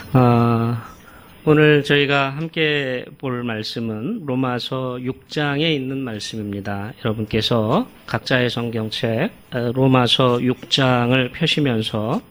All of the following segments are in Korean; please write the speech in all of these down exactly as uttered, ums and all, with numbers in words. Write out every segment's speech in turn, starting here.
아, 오늘 저희가 함께 볼 말씀은 로마서 육 장에 있는 말씀입니다. 여러분께서 각자의 성경책 로마서 육 장을 펴시면서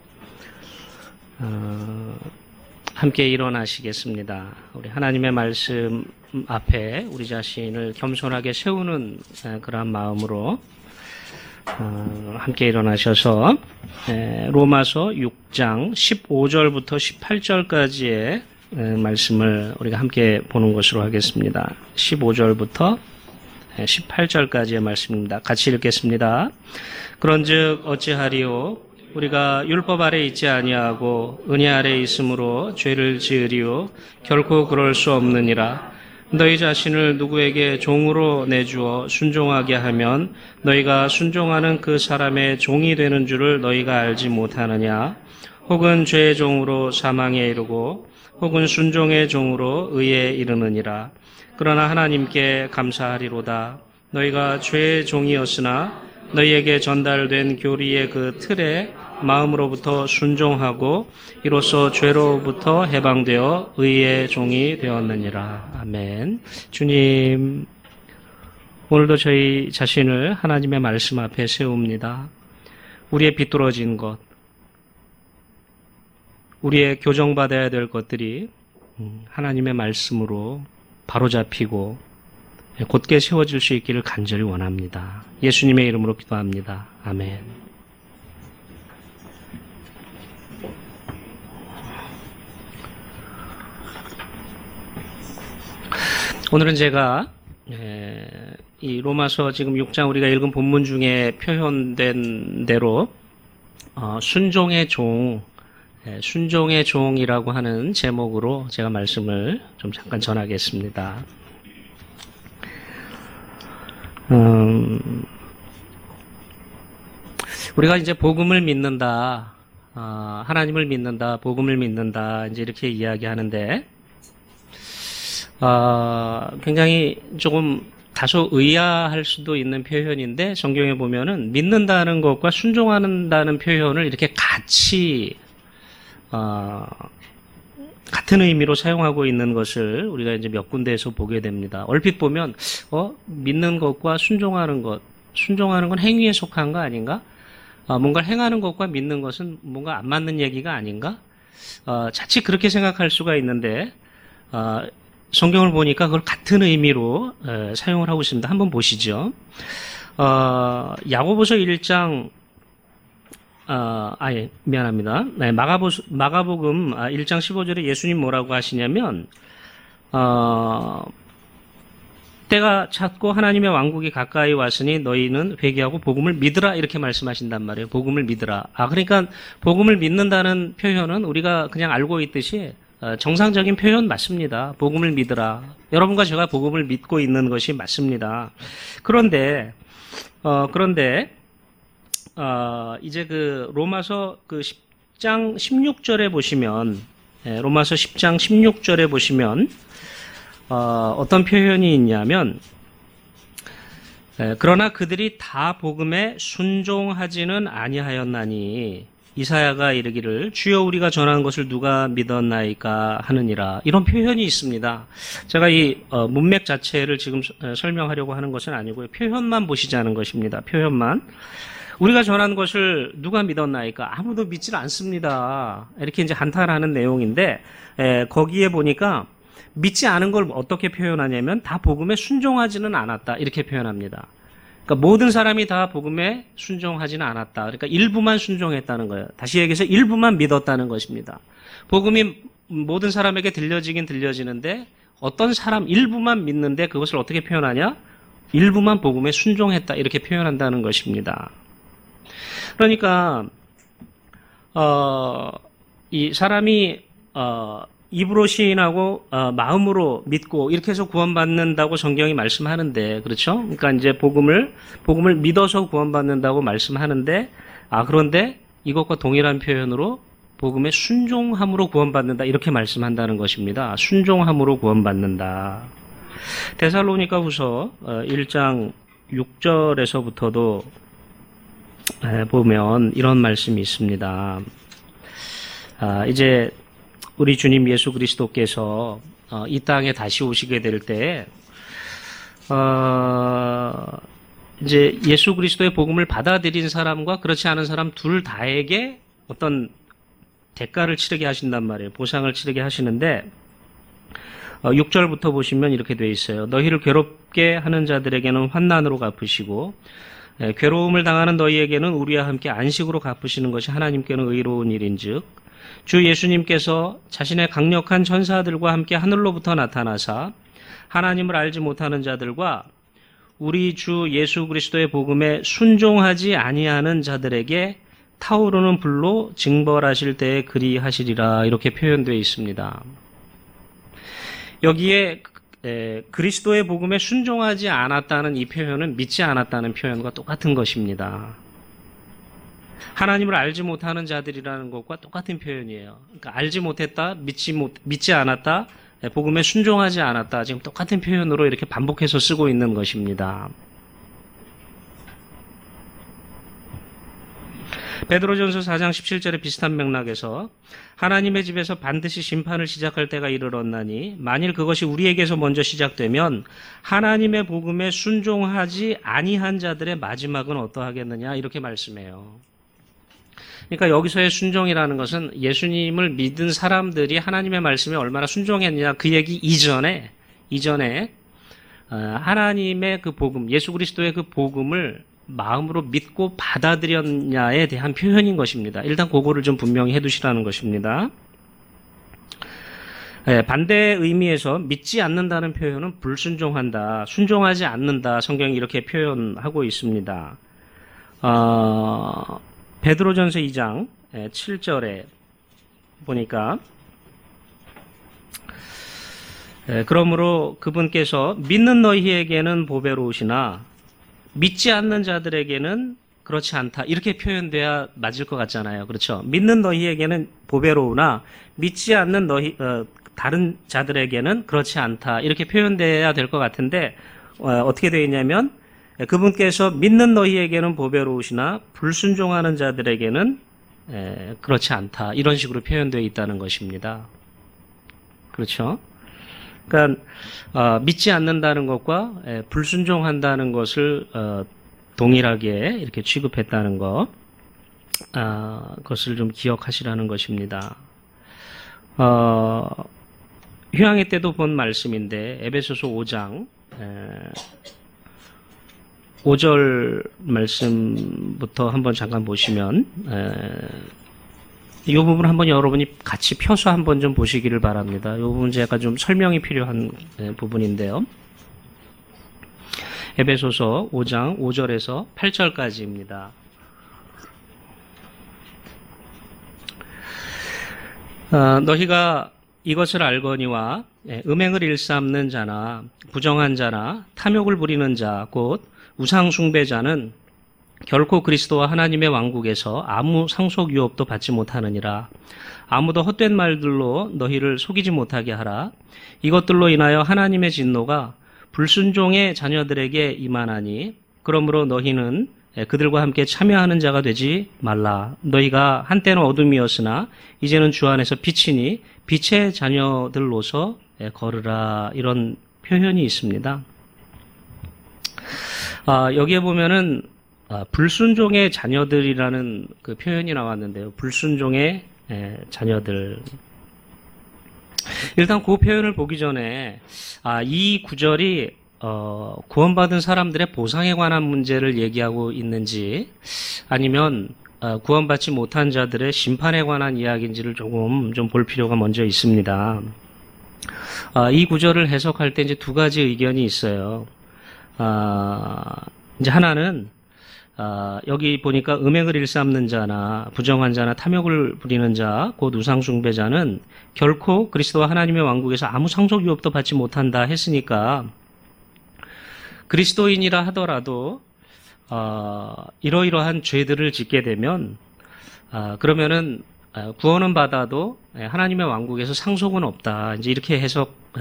어, 함께 일어나시겠습니다. 우리 하나님의 말씀 앞에 우리 자신을 겸손하게 세우는 그러한 마음으로 어, 함께 일어나셔서 에, 로마서 육 장 십오 절부터 십팔 절까지의 에, 말씀을 우리가 함께 보는 것으로 하겠습니다. 십오 절부터 십팔 절까지의 말씀입니다. 같이 읽겠습니다. 그런즉 어찌하리요? 우리가 율법 아래 있지 아니하고 은혜 아래 있으므로 죄를 지으리요? 결코 그럴 수 없느니라. 너희 자신을 누구에게 종으로 내주어 순종하게 하면 너희가 순종하는 그 사람의 종이 되는 줄을 너희가 알지 못하느냐? 혹은 죄의 종으로 사망에 이르고 혹은 순종의 종으로 의에 이르느니라. 그러나 하나님께 감사하리로다. 너희가 죄의 종이었으나 너희에게 전달된 교리의 그 틀에 마음으로부터 순종하고 이로써 죄로부터 해방되어 의의 종이 되었느니라. 아멘. 주님, 오늘도 저희 자신을 하나님의 말씀 앞에 세웁니다. 우리의 비뚤어진 것, 우리의 교정받아야 될 것들이 하나님의 말씀으로 바로잡히고 곧게 세워질 수 있기를 간절히 원합니다. 예수님의 이름으로 기도합니다. 아멘. 오늘은 제가 이 로마서 지금 육 장 우리가 읽은 본문 중에 표현된 대로 순종의 종, 순종의 종이라고 하는 제목으로 제가 말씀을 좀 잠깐 전하겠습니다. 음, 우리가 이제 복음을 믿는다, 어, 하나님을 믿는다, 복음을 믿는다, 이제 이렇게 이야기하는데, 어, 굉장히 조금 다소 의아할 수도 있는 표현인데, 성경에 보면은 믿는다는 것과 순종한다는 표현을 이렇게 같이, 어, 같은 의미로 사용하고 있는 것을 우리가 이제 몇 군데에서 보게 됩니다. 얼핏 보면, 어, 믿는 것과 순종하는 것, 순종하는 건 행위에 속한 거 아닌가? 어, 뭔가를 행하는 것과 믿는 것은 뭔가 안 맞는 얘기가 아닌가? 어, 자칫 그렇게 생각할 수가 있는데, 어, 성경을 보니까 그걸 같은 의미로 에, 사용을 하고 있습니다. 한번 보시죠. 어, 야고보서 일 장, 어, 아예, 미안합니다. 네, 마가보, 마가복음 일 장 십오 절에 예수님 뭐라고 하시냐면, 어, 때가 찼고 하나님의 왕국이 가까이 왔으니 너희는 회개하고 복음을 믿으라 이렇게 말씀하신단 말이에요. 복음을 믿으라. 아, 그러니까 복음을 믿는다는 표현은 우리가 그냥 알고 있듯이 정상적인 표현 맞습니다. 복음을 믿으라. 여러분과 제가 복음을 믿고 있는 것이 맞습니다. 그런데, 어, 그런데, 어, 이제 그, 로마서 그 십 장 십육 절에 보시면, 예, 로마서 십 장 십육 절에 보시면, 어, 어떤 표현이 있냐면, 예, 그러나 그들이 다 복음에 순종하지는 아니하였나니, 이사야가 이르기를 주여 우리가 전하는 것을 누가 믿었나이까 하느니라. 이런 표현이 있습니다. 제가 이 어, 문맥 자체를 지금 어, 설명하려고 하는 것은 아니고요. 표현만 보시자는 것입니다. 표현만. 우리가 전한 것을 누가 믿었나이까? 아무도 믿질 않습니다. 이렇게 이제 한탄하는 내용인데 에, 거기에 보니까 믿지 않은 걸 어떻게 표현하냐면 다 복음에 순종하지는 않았다. 이렇게 표현합니다. 그러니까 모든 사람이 다 복음에 순종하지는 않았다. 그러니까 일부만 순종했다는 거예요. 다시 얘기해서 일부만 믿었다는 것입니다. 복음이 모든 사람에게 들려지긴 들려지는데 어떤 사람 일부만 믿는데 그것을 어떻게 표현하냐? 일부만 복음에 순종했다. 이렇게 표현한다는 것입니다. 그러니까 어, 이 사람이 어, 입으로 시인하고 어, 마음으로 믿고 이렇게 해서 구원받는다고 성경이 말씀하는데 그렇죠? 그러니까 이제 복음을 복음을 믿어서 구원받는다고 말씀하는데 아 그런데 이것과 동일한 표현으로 복음의 순종함으로 구원받는다 이렇게 말씀한다는 것입니다. 순종함으로 구원받는다. 데살로니가후서 일 장 육 절에서부터도 보면 이런 말씀이 있습니다. 아, 이제 우리 주님 예수 그리스도께서 어, 이 땅에 다시 오시게 될 때, 어, 이제 예수 그리스도의 복음을 받아들인 사람과 그렇지 않은 사람 둘 다에게 어떤 대가를 치르게 하신단 말이에요. 보상을 치르게 하시는데, 어, 육 절부터 보시면 이렇게 돼 있어요. 너희를 괴롭게 하는 자들에게는 환난으로 갚으시고, 예, 괴로움을 당하는 너희에게는 우리와 함께 안식으로 갚으시는 것이 하나님께는 의로운 일인즉, 주 예수님께서 자신의 강력한 천사들과 함께 하늘로부터 나타나사 하나님을 알지 못하는 자들과 우리 주 예수 그리스도의 복음에 순종하지 아니하는 자들에게 타오르는 불로 징벌하실 때에 그리하시리라, 이렇게 표현되어 있습니다. 여기에 에, 그리스도의 복음에 순종하지 않았다는 이 표현은 믿지 않았다는 표현과 똑같은 것입니다. 하나님을 알지 못하는 자들이라는 것과 똑같은 표현이에요. 그러니까 알지 못했다, 믿지 못, 믿지 않았다, 복음에 순종하지 않았다, 지금 똑같은 표현으로 이렇게 반복해서 쓰고 있는 것입니다. 베드로전서 사 장 십칠 절의 비슷한 맥락에서 하나님의 집에서 반드시 심판을 시작할 때가 이르렀나니 만일 그것이 우리에게서 먼저 시작되면 하나님의 복음에 순종하지 아니한 자들의 마지막은 어떠하겠느냐, 이렇게 말씀해요. 그러니까 여기서의 순종이라는 것은 예수님을 믿은 사람들이 하나님의 말씀에 얼마나 순종했느냐, 그 얘기 이전에 이전에 하나님의 그 복음, 예수 그리스도의 그 복음을 마음으로 믿고 받아들였냐에 대한 표현인 것입니다. 일단 그거를 좀 분명히 해두시라는 것입니다. 네, 반대의 의미에서 믿지 않는다는 표현은 불순종한다, 순종하지 않는다, 성경이 이렇게 표현하고 있습니다. 어, 베드로전서 이 장 칠 절에 보니까, 그러므로 그분께서 믿는 너희에게는 보배로우시나 믿지 않는 자들에게는 그렇지 않다, 이렇게 표현돼야 맞을 것 같잖아요. 그렇죠? 믿는 너희에게는 보배로우나 믿지 않는 너희 어, 다른 자들에게는 그렇지 않다, 이렇게 표현돼야 될 것 같은데, 어, 어떻게 되어 있냐면 그분께서 믿는 너희에게는 보배로우시나 불순종하는 자들에게는 에, 그렇지 않다, 이런 식으로 표현되어 있다는 것입니다. 그렇죠? 그러니까 어, 믿지 않는다는 것과 에, 불순종한다는 것을 어, 동일하게 이렇게 취급했다는 것, 아, 그것을 좀 기억하시라는 것입니다. 어, 휴양회 때도 본 말씀인데 에베소서 오 장 에, 오 절 말씀부터 한번 잠깐 보시면, 에, 이 부분 한번 여러분이 같이 펴서 한번 좀 보시기를 바랍니다. 이 부분 제가 좀 설명이 필요한 부분인데요. 에베소서 오 장 오 절에서 팔 절까지입니다. 어, 너희가 이것을 알거니와 음행을 일삼는 자나 부정한 자나 탐욕을 부리는 자 곧 우상 숭배자는 결코 그리스도와 하나님의 왕국에서 아무 상속 유업도 받지 못하느니라. 아무도 헛된 말들로 너희를 속이지 못하게 하라. 이것들로 인하여 하나님의 진노가 불순종의 자녀들에게 임하나니 그러므로 너희는 그들과 함께 참여하는 자가 되지 말라. 너희가 한때는 어둠이었으나 이제는 주 안에서 빛이니 빛의 자녀들로서 걸으라. 이런 표현이 있습니다. 아, 여기에 보면은 아, 불순종의 자녀들이라는 그 표현이 나왔는데요. 불순종의 에, 자녀들. 일단 그 표현을 보기 전에 아, 이 구절이 어, 구원받은 사람들의 보상에 관한 문제를 얘기하고 있는지 아니면 어, 구원받지 못한 자들의 심판에 관한 이야기인지를 조금 좀 볼 필요가 먼저 있습니다. 아, 이 구절을 해석할 때 이제 두 가지 의견이 있어요. 아, 이제 하나는 아, 여기 보니까 음행을 일삼는 자나 부정한 자나 탐욕을 부리는 자, 곧 우상 숭배자는 결코 그리스도와 하나님의 왕국에서 아무 상속 유업도 받지 못한다 했으니까 그리스도인이라 하더라도 어, 이러이러한 죄들을 짓게 되면 어, 그러면은 구원은 받아도 하나님의 왕국에서 상속은 없다. 이제 이렇게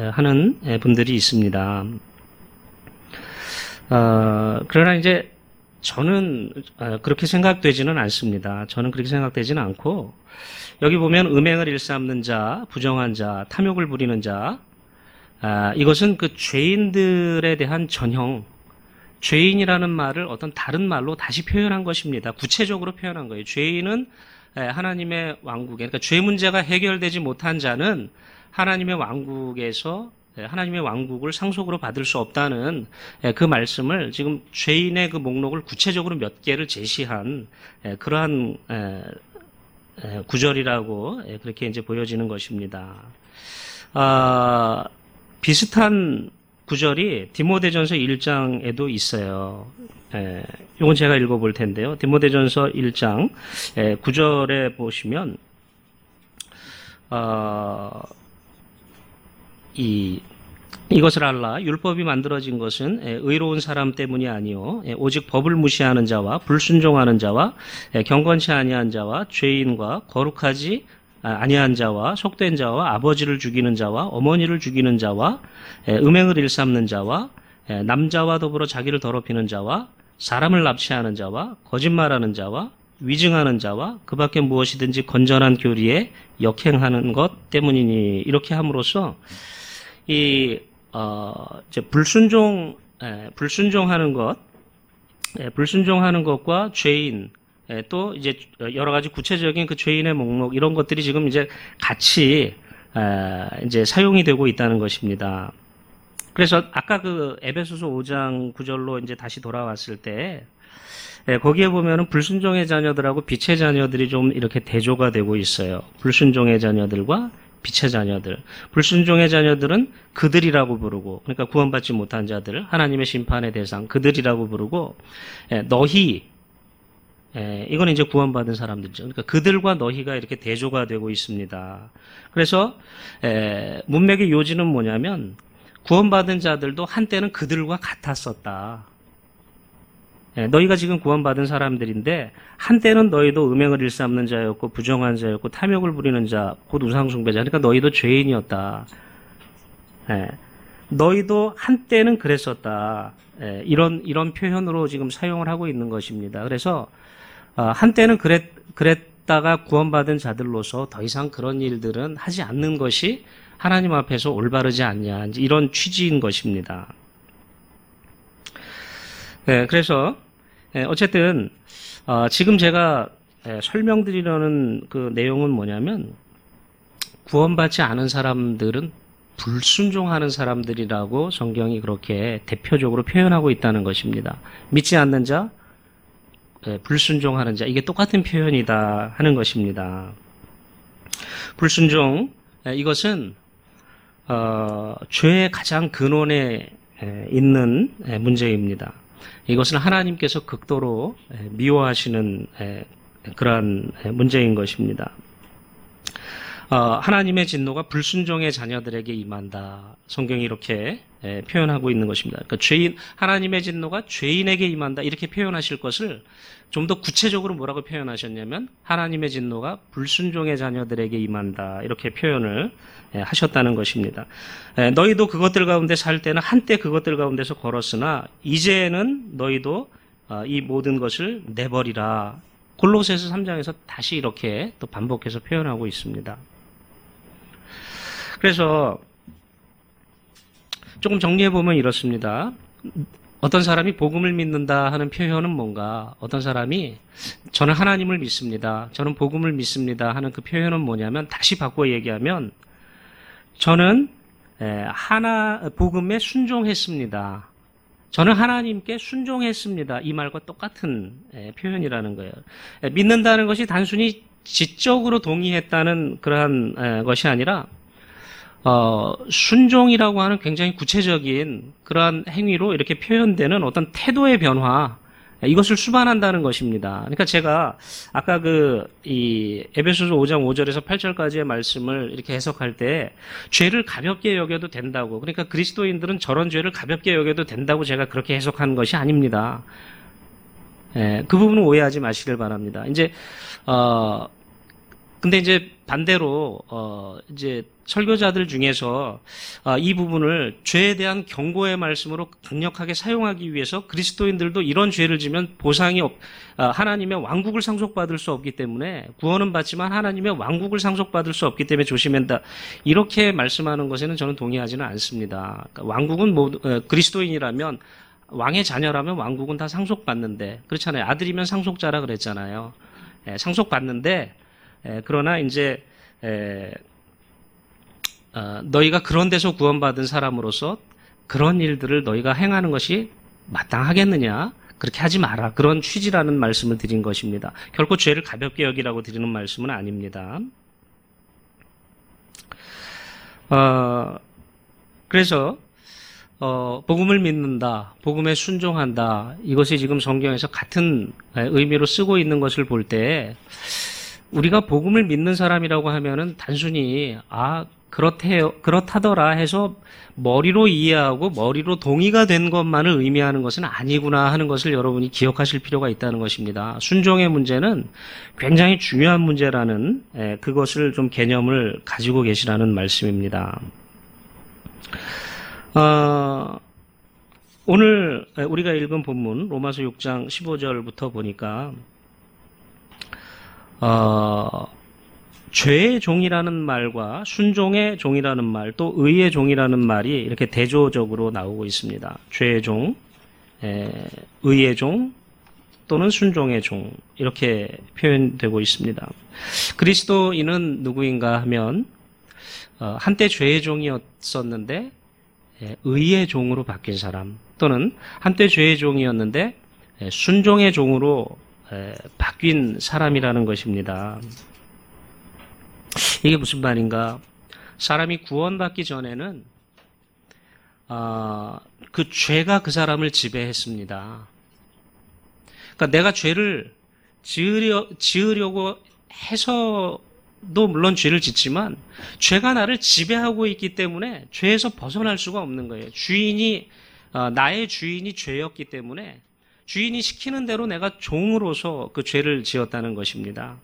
해석하는 분들이 있습니다. 어, 그러나 이제 저는 어, 그렇게 생각되지는 않습니다. 저는 그렇게 생각되지는 않고 여기 보면 음행을 일삼는 자, 부정한 자, 탐욕을 부리는 자, 아, 이것은 그 죄인들에 대한 전형, 죄인이라는 말을 어떤 다른 말로 다시 표현한 것입니다. 구체적으로 표현한 거예요. 죄인은 하나님의 왕국에, 그러니까 죄 문제가 해결되지 못한 자는 하나님의 왕국에서 하나님의 왕국을 상속으로 받을 수 없다는 그 말씀을 지금 죄인의 그 목록을 구체적으로 몇 개를 제시한 그러한 구절이라고 그렇게 이제 보여지는 것입니다. 아, 비슷한 구절이 디모데전서 일 장에도 있어요. 예, 이건 제가 읽어볼 텐데요. 디모데전서 일 장 예, 구 절에 보시면 어, 이 이것을 알라 율법이 만들어진 것은 의로운 사람 때문이 아니요 오직 법을 무시하는 자와 불순종하는 자와 경건치 아니한 자와 죄인과 거룩하지 아니한 자와 속된 자와 아버지를 죽이는 자와 어머니를 죽이는 자와 음행을 일삼는 자와 남자와 더불어 자기를 더럽히는 자와 사람을 납치하는 자와 거짓말하는 자와 위증하는 자와 그 밖에 무엇이든지 건전한 교리에 역행하는 것 때문이니 이렇게 함으로써 이 어, 이제 불순종 에, 불순종하는 것 에, 불순종하는 것과 죄인 에, 또 이제 여러 가지 구체적인 그 죄인의 목록 이런 것들이 지금 이제 같이 에, 이제 사용이 되고 있다는 것입니다. 그래서 아까 그 에베소서 오 장 구 절로 이제 다시 돌아왔을 때 예, 거기에 보면은 불순종의 자녀들하고 빛의 자녀들이 좀 이렇게 대조가 되고 있어요. 불순종의 자녀들과 빛의 자녀들. 불순종의 자녀들은 그들이라고 부르고, 그러니까 구원받지 못한 자들, 하나님의 심판의 대상, 그들이라고 부르고, 예, 너희, 예, 이건 이제 구원받은 사람들이죠. 그러니까 그들과 너희가 이렇게 대조가 되고 있습니다. 그래서, 예, 문맥의 요지는 뭐냐면, 구원받은 자들도 한때는 그들과 같았었다. 너희가 지금 구원받은 사람들인데 한때는 너희도 음행을 일삼는 자였고 부정한 자였고 탐욕을 부리는 자, 곧 우상숭배자. 그러니까 너희도 죄인이었다. 예. 너희도 한때는 그랬었다. 예. 이런 이런 표현으로 지금 사용을 하고 있는 것입니다. 그래서 어, 한때는 그랬 그랬다가 구원받은 자들로서 더 이상 그런 일들은 하지 않는 것이 하나님 앞에서 올바르지 않냐. 이런 취지인 것입니다. 네, 그래서 어쨌든 어, 지금 제가 설명드리려는 그 내용은 뭐냐면 구원받지 않은 사람들은 불순종하는 사람들이라고 성경이 그렇게 대표적으로 표현하고 있다는 것입니다. 믿지 않는 자, 불순종하는 자, 이게 똑같은 표현이다 하는 것입니다. 불순종, 이것은 어, 죄의 가장 근원에 있는 문제입니다. 이것은 하나님께서 극도로 미워하시는 그러한 문제인 것입니다. 하나님의 진노가 불순종의 자녀들에게 임한다. 성경이 이렇게 표현하고 있는 것입니다. 그러니까 죄인, 하나님의 진노가 죄인에게 임한다. 이렇게 표현하실 것을 좀 더 구체적으로 뭐라고 표현하셨냐면 하나님의 진노가 불순종의 자녀들에게 임한다. 이렇게 표현을 하셨다는 것입니다. 너희도 그것들 가운데 살 때는 한때 그것들 가운데서 걸었으나 이제는 너희도 이 모든 것을 내버리라. 골로새서 삼 장에서 다시 이렇게 또 반복해서 표현하고 있습니다. 그래서 조금 정리해보면 이렇습니다. 어떤 사람이 복음을 믿는다 하는 표현은 뭔가, 어떤 사람이 저는 하나님을 믿습니다, 저는 복음을 믿습니다 하는 그 표현은 뭐냐면, 다시 바꿔 얘기하면 저는 하나 복음에 순종했습니다, 저는 하나님께 순종했습니다, 이 말과 똑같은 표현이라는 거예요. 믿는다는 것이 단순히 지적으로 동의했다는 그러한 것이 아니라 어, 순종이라고 하는 굉장히 구체적인 그러한 행위로 이렇게 표현되는 어떤 태도의 변화, 이것을 수반한다는 것입니다. 그러니까 제가 아까 그, 이, 에베소서 오 장 오 절에서 팔 절까지의 말씀을 이렇게 해석할 때, 죄를 가볍게 여겨도 된다고, 그러니까 그리스도인들은 저런 죄를 가볍게 여겨도 된다고 제가 그렇게 해석한 것이 아닙니다. 예, 그 부분은 오해하지 마시길 바랍니다. 이제, 어, 근데 이제 반대로 어 이제 설교자들 중에서 어, 이 부분을 죄에 대한 경고의 말씀으로 강력하게 사용하기 위해서 그리스도인들도 이런 죄를 지면 보상이 없, 어, 하나님의 왕국을 상속받을 수 없기 때문에 구원은 받지만 하나님의 왕국을 상속받을 수 없기 때문에 조심한다. 이렇게 말씀하는 것에는 저는 동의하지는 않습니다. 그러니까 왕국은 모두 어, 그리스도인이라면 왕의 자녀라면 왕국은 다 상속받는데 그렇잖아요. 아들이면 상속자라 그랬잖아요. 예, 상속받는데 에, 그러나 이제 에, 어, 너희가 그런 데서 구원받은 사람으로서 그런 일들을 너희가 행하는 것이 마땅하겠느냐? 그렇게 하지 마라. 그런 취지라는 말씀을 드린 것입니다. 결코 죄를 가볍게 여기라고 드리는 말씀은 아닙니다. 어, 그래서 어, 복음을 믿는다, 복음에 순종한다. 이것이 지금 성경에서 같은 의미로 쓰고 있는 것을 볼 때 우리가 복음을 믿는 사람이라고 하면은 단순히 아 그렇대요 그렇다더라 해서 머리로 이해하고 머리로 동의가 된 것만을 의미하는 것은 아니구나 하는 것을 여러분이 기억하실 필요가 있다는 것입니다. 순종의 문제는 굉장히 중요한 문제라는 에, 그것을 좀 개념을 가지고 계시라는 말씀입니다. 어, 오늘 우리가 읽은 본문 로마서 육 장 십오 절부터 보니까 어, 죄의 종이라는 말과 순종의 종이라는 말, 또 의의 종이라는 말이 이렇게 대조적으로 나오고 있습니다. 죄의 종, 에, 의의 종, 또는 순종의 종, 이렇게 표현되고 있습니다. 그리스도인은 누구인가 하면, 어, 한때 죄의 종이었었는데, 에, 의의 종으로 바뀐 사람, 또는 한때 죄의 종이었는데, 에, 순종의 종으로 에, 바뀐 사람이라는 것입니다. 이게 무슨 말인가? 사람이 구원받기 전에는 어, 그 죄가 그 사람을 지배했습니다. 그러니까 내가 죄를 지으려, 지으려고 해서도 물론 죄를 짓지만 죄가 나를 지배하고 있기 때문에 죄에서 벗어날 수가 없는 거예요. 주인이 어, 나의 주인이 죄였기 때문에 주인이 시키는 대로 내가 종으로서 그 죄를 지었다는 것입니다.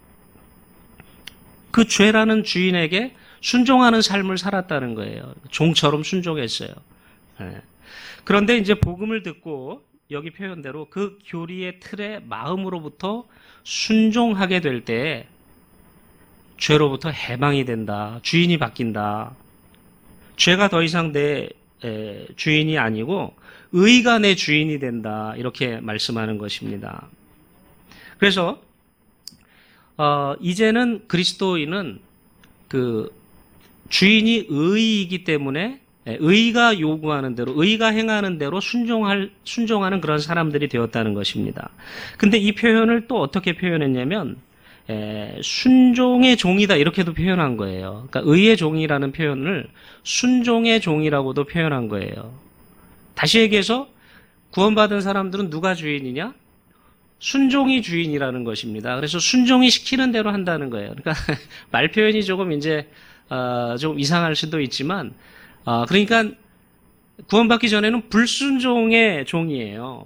그 죄라는 주인에게 순종하는 삶을 살았다는 거예요. 종처럼 순종했어요. 네. 그런데 이제 복음을 듣고 여기 표현대로 그 교리의 틀에 마음으로부터 순종하게 될 때 죄로부터 해방이 된다. 주인이 바뀐다. 죄가 더 이상 내 에, 주인이 아니고 의가 내 주인이 된다. 이렇게 말씀하는 것입니다. 그래서 어, 이제는 그리스도인은 그 주인이 의이기 때문에 의가 요구하는 대로, 의가 행하는 대로 순종할, 순종하는 그런 사람들이 되었다는 것입니다. 근데 이 표현을 또 어떻게 표현했냐면, 에, 순종의 종이다, 이렇게도 표현한 거예요. 그러니까 의의 종이라는 표현을 순종의 종이라고도 표현한 거예요. 다시 얘기해서 구원받은 사람들은 누가 주인이냐? 순종이 주인이라는 것입니다. 그래서 순종이 시키는 대로 한다는 거예요. 그러니까 말 표현이 조금 이제 어, 좀 이상할 수도 있지만, 어, 그러니까 구원받기 전에는 불순종의 종이에요.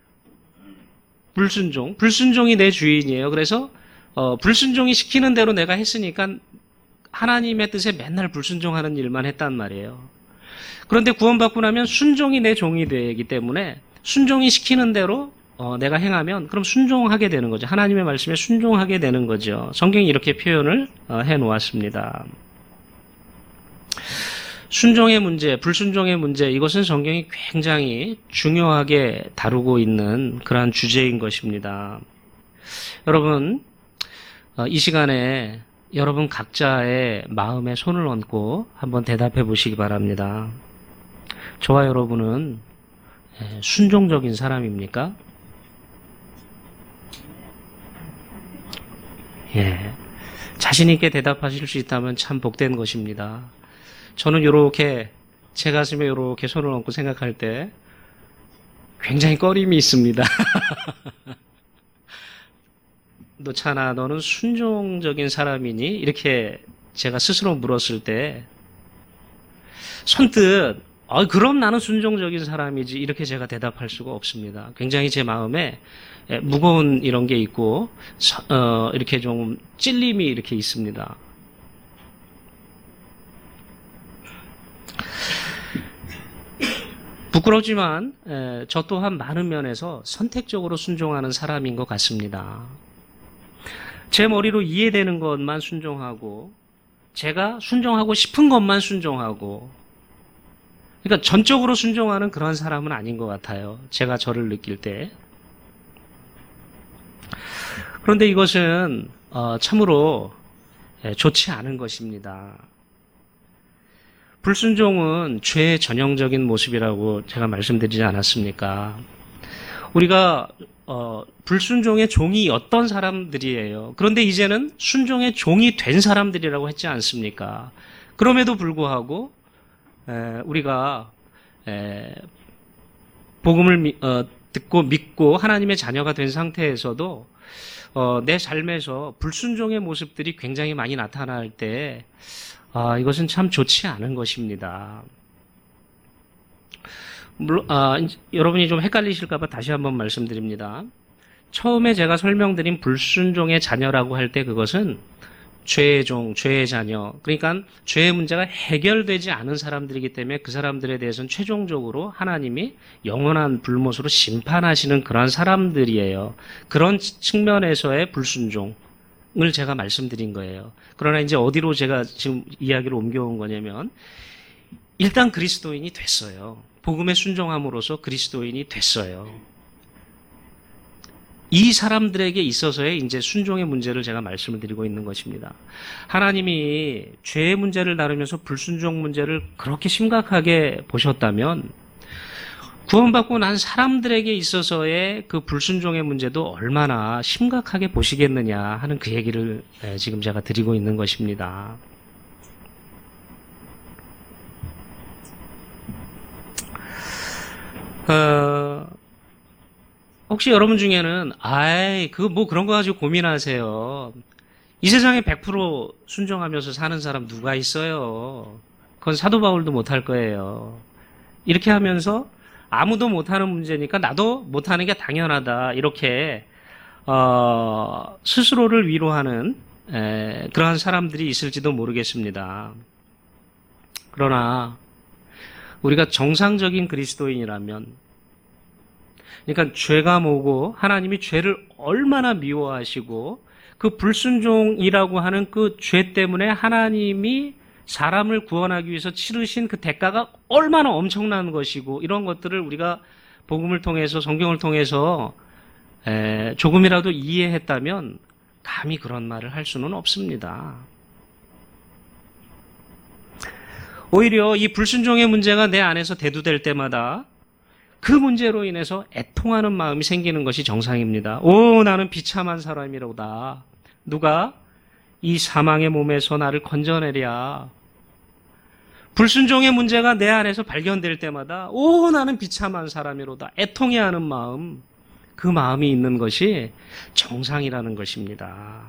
불순종, 불순종이 내 주인이에요. 그래서 어, 불순종이 시키는 대로 내가 했으니까 하나님의 뜻에 맨날 불순종하는 일만 했단 말이에요. 그런데 구원받고 나면 순종이 내 종이 되기 때문에 순종이 시키는 대로 어, 내가 행하면 그럼 순종하게 되는 거죠. 하나님의 말씀에 순종하게 되는 거죠. 성경이 이렇게 표현을 어, 해놓았습니다. 순종의 문제, 불순종의 문제, 이것은 성경이 굉장히 중요하게 다루고 있는 그러한 주제인 것입니다. 여러분, 어, 이 시간에 여러분 각자의 마음에 손을 얹고 한번 대답해 보시기 바랍니다. 저와 여러분은 순종적인 사람입니까? 예. 자신있게 대답하실 수 있다면 참 복된 것입니다. 저는 요렇게 제 가슴에 요렇게 손을 얹고 생각할 때 굉장히 꺼림이 있습니다. 너 차나 너는 순종적인 사람이니? 이렇게 제가 스스로 물었을 때 선뜻 아, 그럼 나는 순종적인 사람이지. 이렇게 제가 대답할 수가 없습니다. 굉장히 제 마음에 무거운 이런 게 있고, 어, 이렇게 좀 찔림이 이렇게 있습니다. 부끄럽지만 에, 저 또한 많은 면에서 선택적으로 순종하는 사람인 것 같습니다. 제 머리로 이해되는 것만 순종하고 제가 순종하고 싶은 것만 순종하고, 그러니까 전적으로 순종하는 그런 사람은 아닌 것 같아요. 제가 저를 느낄 때. 그런데 이것은 어, 참으로 좋지 않은 것입니다. 불순종은 죄의 전형적인 모습이라고 제가 말씀드리지 않았습니까? 우리가 어, 불순종의 종이었던 사람들이에요. 그런데 이제는 순종의 종이 된 사람들이라고 했지 않습니까? 그럼에도 불구하고 에, 우리가 에, 복음을 미, 어, 듣고 믿고 하나님의 자녀가 된 상태에서도 어, 내 삶에서 불순종의 모습들이 굉장히 많이 나타날 때 아, 이것은 참 좋지 않은 것입니다. 물론 아, 여러분이 좀 헷갈리실까 봐 다시 한번 말씀드립니다. 처음에 제가 설명드린 불순종의 자녀라고 할 때 그것은 죄의 종, 죄의 자녀, 그러니까 죄의 문제가 해결되지 않은 사람들이기 때문에 그 사람들에 대해서는 최종적으로 하나님이 영원한 불못으로 심판하시는 그런 사람들이에요. 그런 측면에서의 불순종 을 제가 말씀드린 거예요. 그러나 이제 어디로 제가 지금 이야기를 옮겨온 거냐면, 일단 그리스도인이 됐어요. 복음에 순종함으로써 그리스도인이 됐어요. 이 사람들에게 있어서의 이제 순종의 문제를 제가 말씀을 드리고 있는 것입니다. 하나님이 죄의 문제를 다루면서 불순종 문제를 그렇게 심각하게 보셨다면, 구원받고 난 사람들에게 있어서의 그 불순종의 문제도 얼마나 심각하게 보시겠느냐 하는 그 얘기를 지금 제가 드리고 있는 것입니다. 어, 혹시 여러분 중에는 아이 그 뭐 그런 거 가지고 고민하세요. 이 세상에 백 퍼센트 순종하면서 사는 사람 누가 있어요. 그건 사도 바울도 못할 거예요. 이렇게 하면서 아무도 못하는 문제니까 나도 못하는 게 당연하다. 이렇게 어, 스스로를 위로하는 에, 그러한 사람들이 있을지도 모르겠습니다. 그러나 우리가 정상적인 그리스도인이라면, 그러니까 죄가 뭐고 하나님이 죄를 얼마나 미워하시고 그 불순종이라고 하는 그 죄 때문에 하나님이 사람을 구원하기 위해서 치르신 그 대가가 얼마나 엄청난 것이고, 이런 것들을 우리가 복음을 통해서, 성경을 통해서 에, 조금이라도 이해했다면 감히 그런 말을 할 수는 없습니다. 오히려 이 불순종의 문제가 내 안에서 대두될 때마다 그 문제로 인해서 애통하는 마음이 생기는 것이 정상입니다. 오, 나는 비참한 사람이로다. 누가 이 사망의 몸에서 나를 건져내랴. 불순종의 문제가 내 안에서 발견될 때마다 오, 나는 비참한 사람이로다. 애통해하는 마음, 그 마음이 있는 것이 정상이라는 것입니다.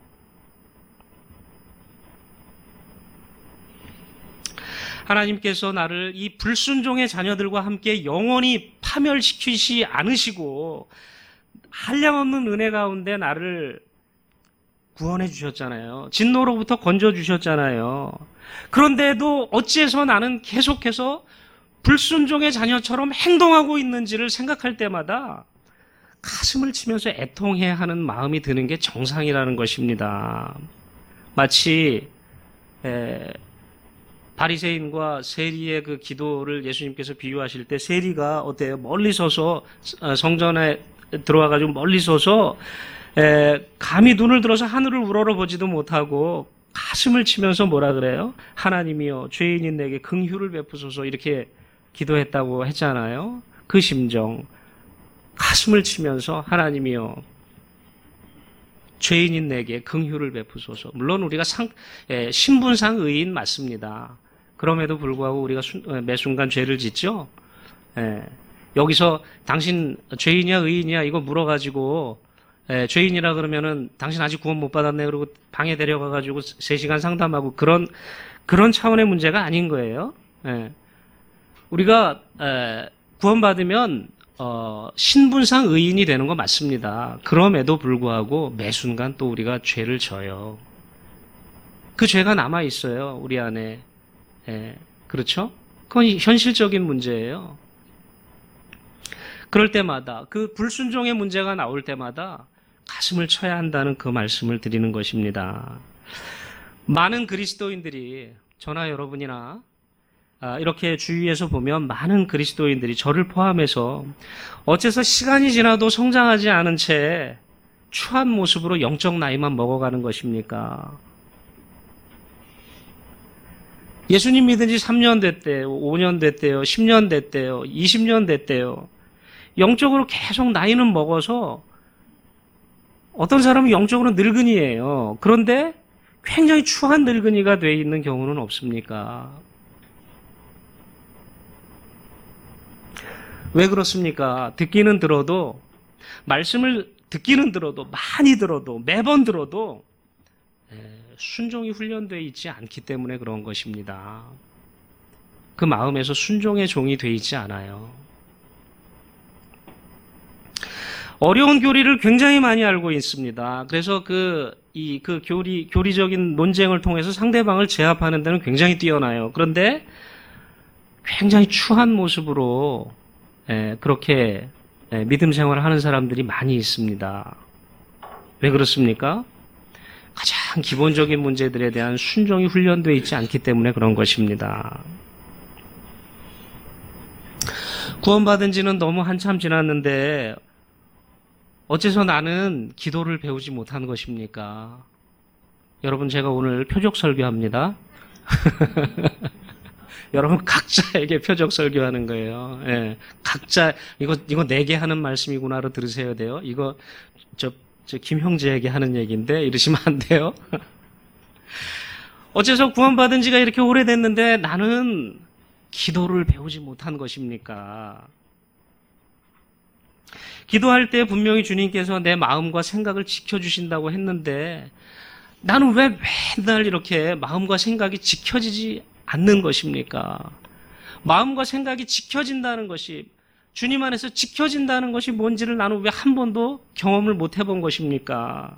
하나님께서 나를 이 불순종의 자녀들과 함께 영원히 파멸시키지 않으시고 한량없는 은혜 가운데 나를 구원해 주셨잖아요. 진노로부터 건져 주셨잖아요. 그런데도 어찌해서 나는 계속해서 불순종의 자녀처럼 행동하고 있는지를 생각할 때마다 가슴을 치면서 애통해야 하는 마음이 드는 게 정상이라는 것입니다. 마치 에, 바리새인과 세리의 그 기도를 예수님께서 비유하실 때, 세리가 어때요? 멀리 서서 성전에 들어와가지고 멀리 서서 에, 감히 눈을 들어서 하늘을 우러러보지도 못하고 가슴을 치면서 뭐라 그래요? 하나님이여, 죄인인 내게 긍휼을 베푸소서, 이렇게 기도했다고 했잖아요. 그 심정, 가슴을 치면서 하나님이여, 죄인인 내게 긍휼을 베푸소서. 물론 우리가 상, 에, 신분상 의인 맞습니다. 그럼에도 불구하고 우리가 순, 에, 매 순간 죄를 짓죠. 에, 여기서 당신 죄인이야 의인이야 이거 물어가지고 에, 죄인이라 그러면은 당신 아직 구원 못 받았네 그러고 방에 데려가가지고 세 시간 상담하고 그런 그런 차원의 문제가 아닌 거예요. 에. 우리가 에, 구원받으면 어, 신분상 의인이 되는 거 맞습니다. 그럼에도 불구하고 매 순간 또 우리가 죄를 져요. 그 죄가 남아 있어요, 우리 안에. 예, 그렇죠? 그건 현실적인 문제예요. 그럴 때마다 그 불순종의 문제가 나올 때마다 가슴을 쳐야 한다는 그 말씀을 드리는 것입니다. 많은 그리스도인들이 저나 여러분이나 이렇게 주위에서 보면 많은 그리스도인들이 저를 포함해서 어째서 시간이 지나도 성장하지 않은 채 추한 모습으로 영적 나이만 먹어가는 것입니까? 예수님 믿은 지 삼 년 됐대요, 오 년 됐대요, 십 년 됐대요, 이십 년 됐대요. 영적으로 계속 나이는 먹어서 어떤 사람은 영적으로 늙은이에요. 그런데 굉장히 추한 늙은이가 돼 있는 경우는 없습니까? 왜 그렇습니까? 듣기는 들어도, 말씀을 듣기는 들어도, 많이 들어도, 매번 들어도 순종이 훈련되어 있지 않기 때문에 그런 것입니다. 그 마음에서 순종의 종이 되어 있지 않아요. 어려운 교리를 굉장히 많이 알고 있습니다. 그래서 그, 이, 그 교리, 교리적인 논쟁을 통해서 상대방을 제압하는 데는 굉장히 뛰어나요. 그런데 굉장히 추한 모습으로, 예, 그렇게, 예, 믿음 생활을 하는 사람들이 많이 있습니다. 왜 그렇습니까? 가장 기본적인 문제들에 대한 순종이 훈련되어 있지 않기 때문에 그런 것입니다. 구원받은 지는 너무 한참 지났는데 어째서 나는 기도를 배우지 못한 것입니까? 여러분, 제가 오늘 표적 설교합니다. 여러분, 각자에게 표적 설교하는 거예요. 예, 각자, 이거, 이거 내게 하는 말씀이구나로 들으셔야 돼요. 이거, 저, 저, 김형제에게 하는 얘기인데, 이러시면 안 돼요. 어째서 구원받은 지가 이렇게 오래됐는데 나는 기도를 배우지 못한 것입니까? 기도할 때 분명히 주님께서 내 마음과 생각을 지켜주신다고 했는데 나는 왜 맨날 이렇게 마음과 생각이 지켜지지 않는 것입니까? 마음과 생각이 지켜진다는 것이, 주님 안에서 지켜진다는 것이 뭔지를 나는 왜 한 번도 경험을 못 해본 것입니까?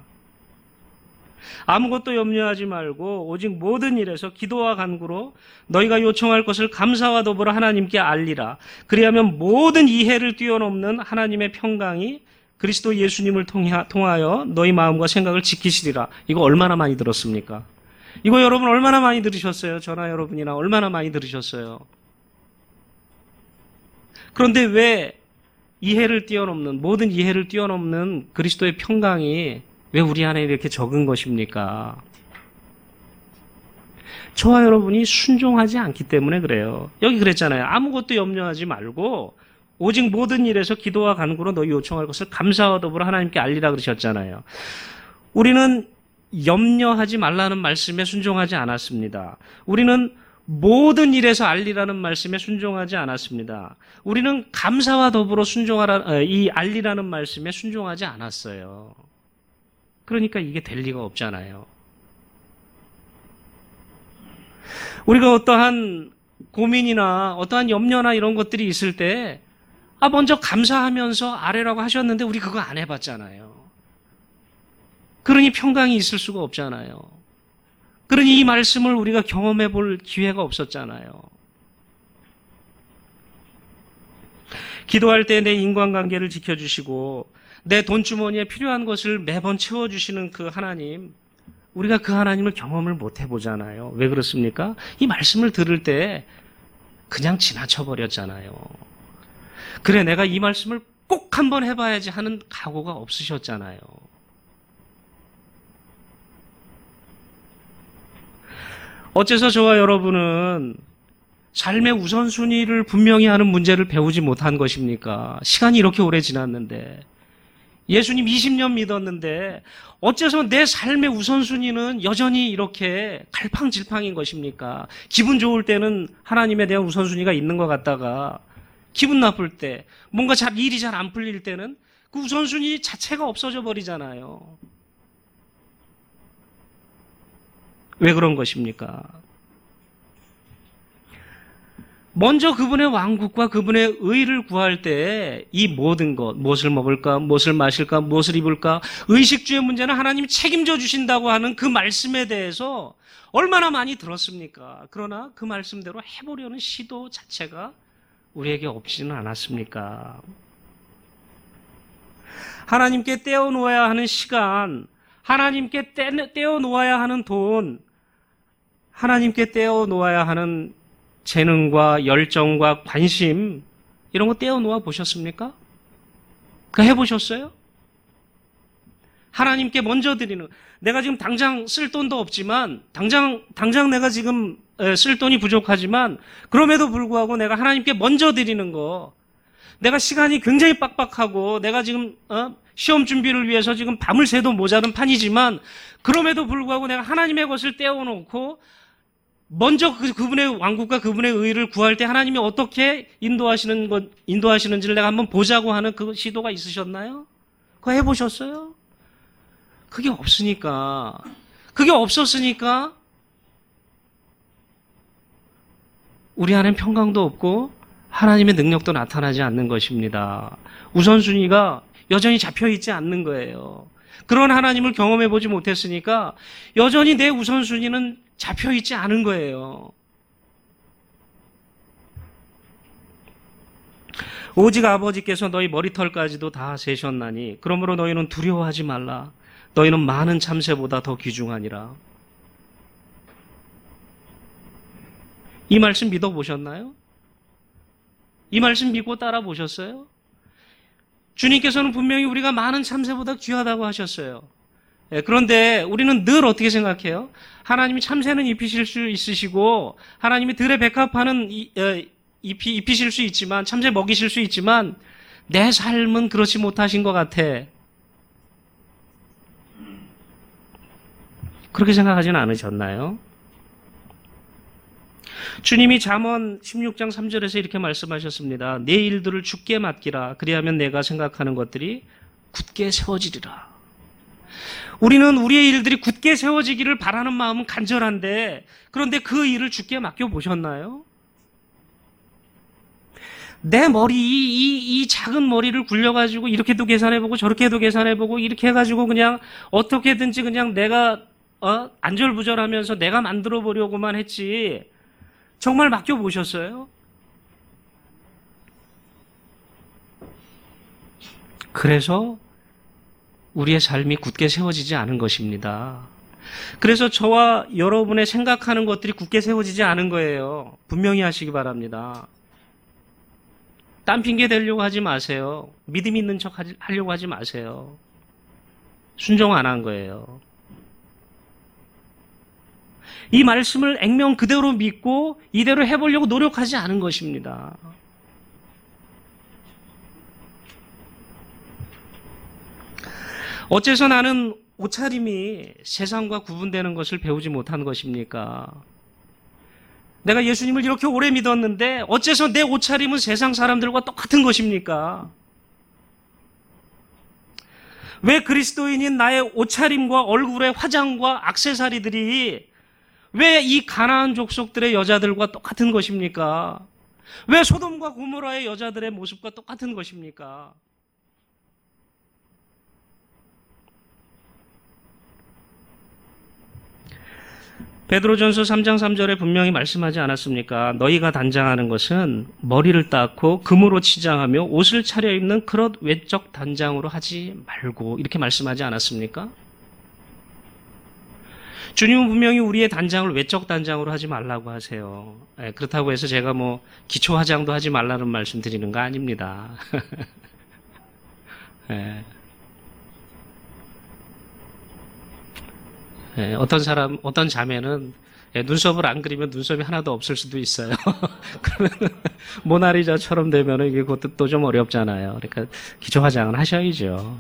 아무것도 염려하지 말고 오직 모든 일에서 기도와 간구로 너희가 요청할 것을 감사와 더불어 하나님께 알리라. 그리하면 모든 이해를 뛰어넘는 하나님의 평강이 그리스도 예수님을 통하여 너희 마음과 생각을 지키시리라. 이거 얼마나 많이 들었습니까? 이거 여러분 얼마나 많이 들으셨어요? 저나 여러분이나 얼마나 많이 들으셨어요? 그런데 왜 이해를 뛰어넘는, 모든 이해를 뛰어넘는 그리스도의 평강이 왜 우리 안에 이렇게 적은 것입니까? 저와 여러분이 순종하지 않기 때문에 그래요. 여기 그랬잖아요. 아무것도 염려하지 말고 오직 모든 일에서 기도와 간구로 너희 요청할 것을 감사와 더불어 하나님께 알리라 그러셨잖아요. 우리는 염려하지 말라는 말씀에 순종하지 않았습니다. 우리는 모든 일에서 알리라는 말씀에 순종하지 않았습니다. 우리는 감사와 더불어 순종하라, 이 알리라는 말씀에 순종하지 않았어요. 그러니까 이게 될 리가 없잖아요. 우리가 어떠한 고민이나 어떠한 염려나 이런 것들이 있을 때, 아, 먼저 감사하면서 아래라고 하셨는데 우리 그거 안 해봤잖아요. 그러니 평강이 있을 수가 없잖아요. 그러니 이 말씀을 우리가 경험해 볼 기회가 없었잖아요. 기도할 때 내 인간관계를 지켜주시고 내 돈주머니에 필요한 것을 매번 채워주시는 그 하나님, 우리가 그 하나님을 경험을 못 해보잖아요. 왜 그렇습니까? 이 말씀을 들을 때 그냥 지나쳐버렸잖아요. 그래, 내가 이 말씀을 꼭 한번 해봐야지 하는 각오가 없으셨잖아요. 어째서 저와 여러분은 삶의 우선순위를 분명히 하는 문제를 배우지 못한 것입니까? 시간이 이렇게 오래 지났는데, 예수님 이십 년 믿었는데 어째서 내 삶의 우선순위는 여전히 이렇게 갈팡질팡인 것입니까? 기분 좋을 때는 하나님에 대한 우선순위가 있는 것 같다가 기분 나쁠 때, 뭔가 잘 일이 잘 안 풀릴 때는 그 우선순위 자체가 없어져 버리잖아요. 왜 그런 것입니까? 먼저 그분의 왕국과 그분의 의를 구할 때 이 모든 것, 무엇을 먹을까, 무엇을 마실까, 무엇을 입을까, 의식주의 문제는 하나님이 책임져 주신다고 하는 그 말씀에 대해서 얼마나 많이 들었습니까? 그러나 그 말씀대로 해보려는 시도 자체가 우리에게 없지는 않았습니까? 하나님께 떼어놓아야 하는 시간, 하나님께 떼어놓아야 하는 돈, 하나님께 떼어놓아야 하는 재능과 열정과 관심, 이런 거 떼어놓아 보셨습니까? 그 해보셨어요? 하나님께 먼저 드리는, 내가 지금 당장 쓸 돈도 없지만, 당장, 당장 내가 지금 쓸 돈이 부족하지만, 그럼에도 불구하고 내가 하나님께 먼저 드리는 거, 내가 시간이 굉장히 빡빡하고, 내가 지금, 어? 시험 준비를 위해서 지금 밤을 새도 모자른 판이지만, 그럼에도 불구하고 내가 하나님의 것을 떼어놓고, 먼저 그, 그분의 왕국과 그분의 의를 구할 때 하나님이 어떻게 인도하시는 것, 인도하시는지를 내가 한번 보자고 하는 그 시도가 있으셨나요? 그거 해보셨어요? 그게 없으니까, 그게 없었으니까, 우리 안엔 평강도 없고, 하나님의 능력도 나타나지 않는 것입니다. 우선순위가 여전히 잡혀있지 않는 거예요. 그런 하나님을 경험해보지 못했으니까, 여전히 내 우선순위는 잡혀있지 않은 거예요. 오직 아버지께서 너희 머리털까지도 다 세셨나니 그러므로 너희는 두려워하지 말라. 너희는 많은 참새보다 더 귀중하니라. 이 말씀 믿어보셨나요? 이 말씀 믿고 따라 보셨어요? 주님께서는 분명히 우리가 많은 참새보다 귀하다고 하셨어요. 그런데 우리는 늘 어떻게 생각해요? 하나님이 참새는 입히실 수 있으시고 하나님이 들에 백합화는 입히, 입히실 수 있지만, 참새 먹이실 수 있지만 내 삶은 그렇지 못하신 것 같아. 그렇게 생각하지는 않으셨나요? 주님이 잠언 십육 장 삼 절에서 이렇게 말씀하셨습니다. 내 일들을 주께 맡기라. 그리하면 내가 생각하는 것들이 굳게 세워지리라. 우리는 우리의 일들이 굳게 세워지기를 바라는 마음은 간절한데, 그런데 그 일을 주께 맡겨보셨나요? 내 머리, 이, 이, 이 작은 머리를 굴려가지고 이렇게도 계산해보고 저렇게도 계산해보고 이렇게 해가지고 그냥 어떻게든지 그냥 내가 어? 안절부절하면서 내가 만들어보려고만 했지, 정말 맡겨보셨어요? 그래서 우리의 삶이 굳게 세워지지 않은 것입니다. 그래서 저와 여러분의 생각하는 것들이 굳게 세워지지 않은 거예요. 분명히 하시기 바랍니다. 딴 핑계 대려고 하지 마세요. 믿음 있는 척 하려고 하지 마세요. 순종 안 한 거예요. 이 말씀을 액면 그대로 믿고 이대로 해보려고 노력하지 않은 것입니다. 어째서 나는 옷차림이 세상과 구분되는 것을 배우지 못한 것입니까? 내가 예수님을 이렇게 오래 믿었는데 어째서 내 옷차림은 세상 사람들과 똑같은 것입니까? 왜 그리스도인인 나의 옷차림과 얼굴의 화장과 액세서리들이 왜 이 가나안 족속들의 여자들과 똑같은 것입니까? 왜 소돔과 고모라의 여자들의 모습과 똑같은 것입니까? 베드로전서 삼 장 삼 절에 분명히 말씀하지 않았습니까? 너희가 단장하는 것은 머리를 닦고 금으로 치장하며 옷을 차려입는 그런 외적 단장으로 하지 말고, 이렇게 말씀하지 않았습니까? 주님은 분명히 우리의 단장을 외적 단장으로 하지 말라고 하세요. 예, 그렇다고 해서 제가 뭐 기초 화장도 하지 말라는 말씀 드리는 거 아닙니다. 예. 예, 어떤 사람, 어떤 자매는 예, 눈썹을 안 그리면 눈썹이 하나도 없을 수도 있어요. 그러면 모나리자처럼 되면 이게 그것도 좀 어렵잖아요. 그러니까 기초 화장은 하셔야죠.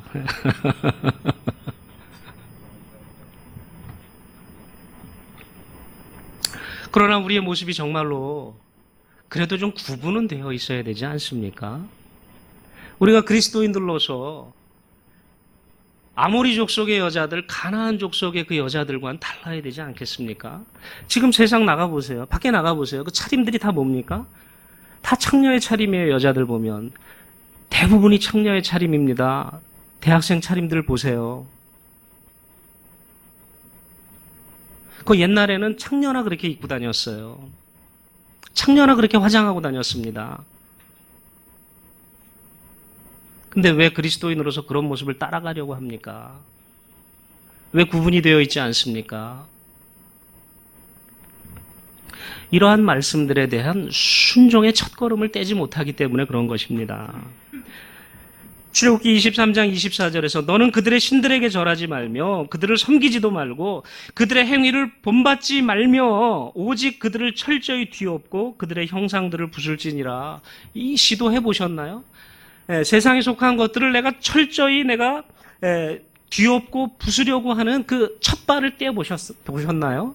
그러나 우리의 모습이 정말로 그래도 좀 구분은 되어 있어야 되지 않습니까? 우리가 그리스도인들로서 아모리 족속의 여자들, 가나안 족속의 그 여자들과는 달라야 되지 않겠습니까? 지금 세상 나가보세요. 밖에 나가보세요. 그 차림들이 다 뭡니까? 다 창녀의 차림이에요. 여자들 보면 대부분이 창녀의 차림입니다. 대학생 차림들 보세요. 그 옛날에는 창녀나 그렇게 입고 다녔어요. 창녀나 그렇게 화장하고 다녔습니다. 근데 왜 그리스도인으로서 그런 모습을 따라가려고 합니까? 왜 구분이 되어 있지 않습니까? 이러한 말씀들에 대한 순종의 첫걸음을 떼지 못하기 때문에 그런 것입니다. 출애굽기 이십삼 장 이십사 절에서 너는 그들의 신들에게 절하지 말며 그들을 섬기지도 말고 그들의 행위를 본받지 말며 오직 그들을 철저히 뒤엎고 그들의 형상들을 부술지니라. 이 시도해 보셨나요? 예, 세상에 속한 것들을 내가 철저히 내가 예, 뒤엎고 부수려고 하는 그 첫 발을 떼어 보셨나요?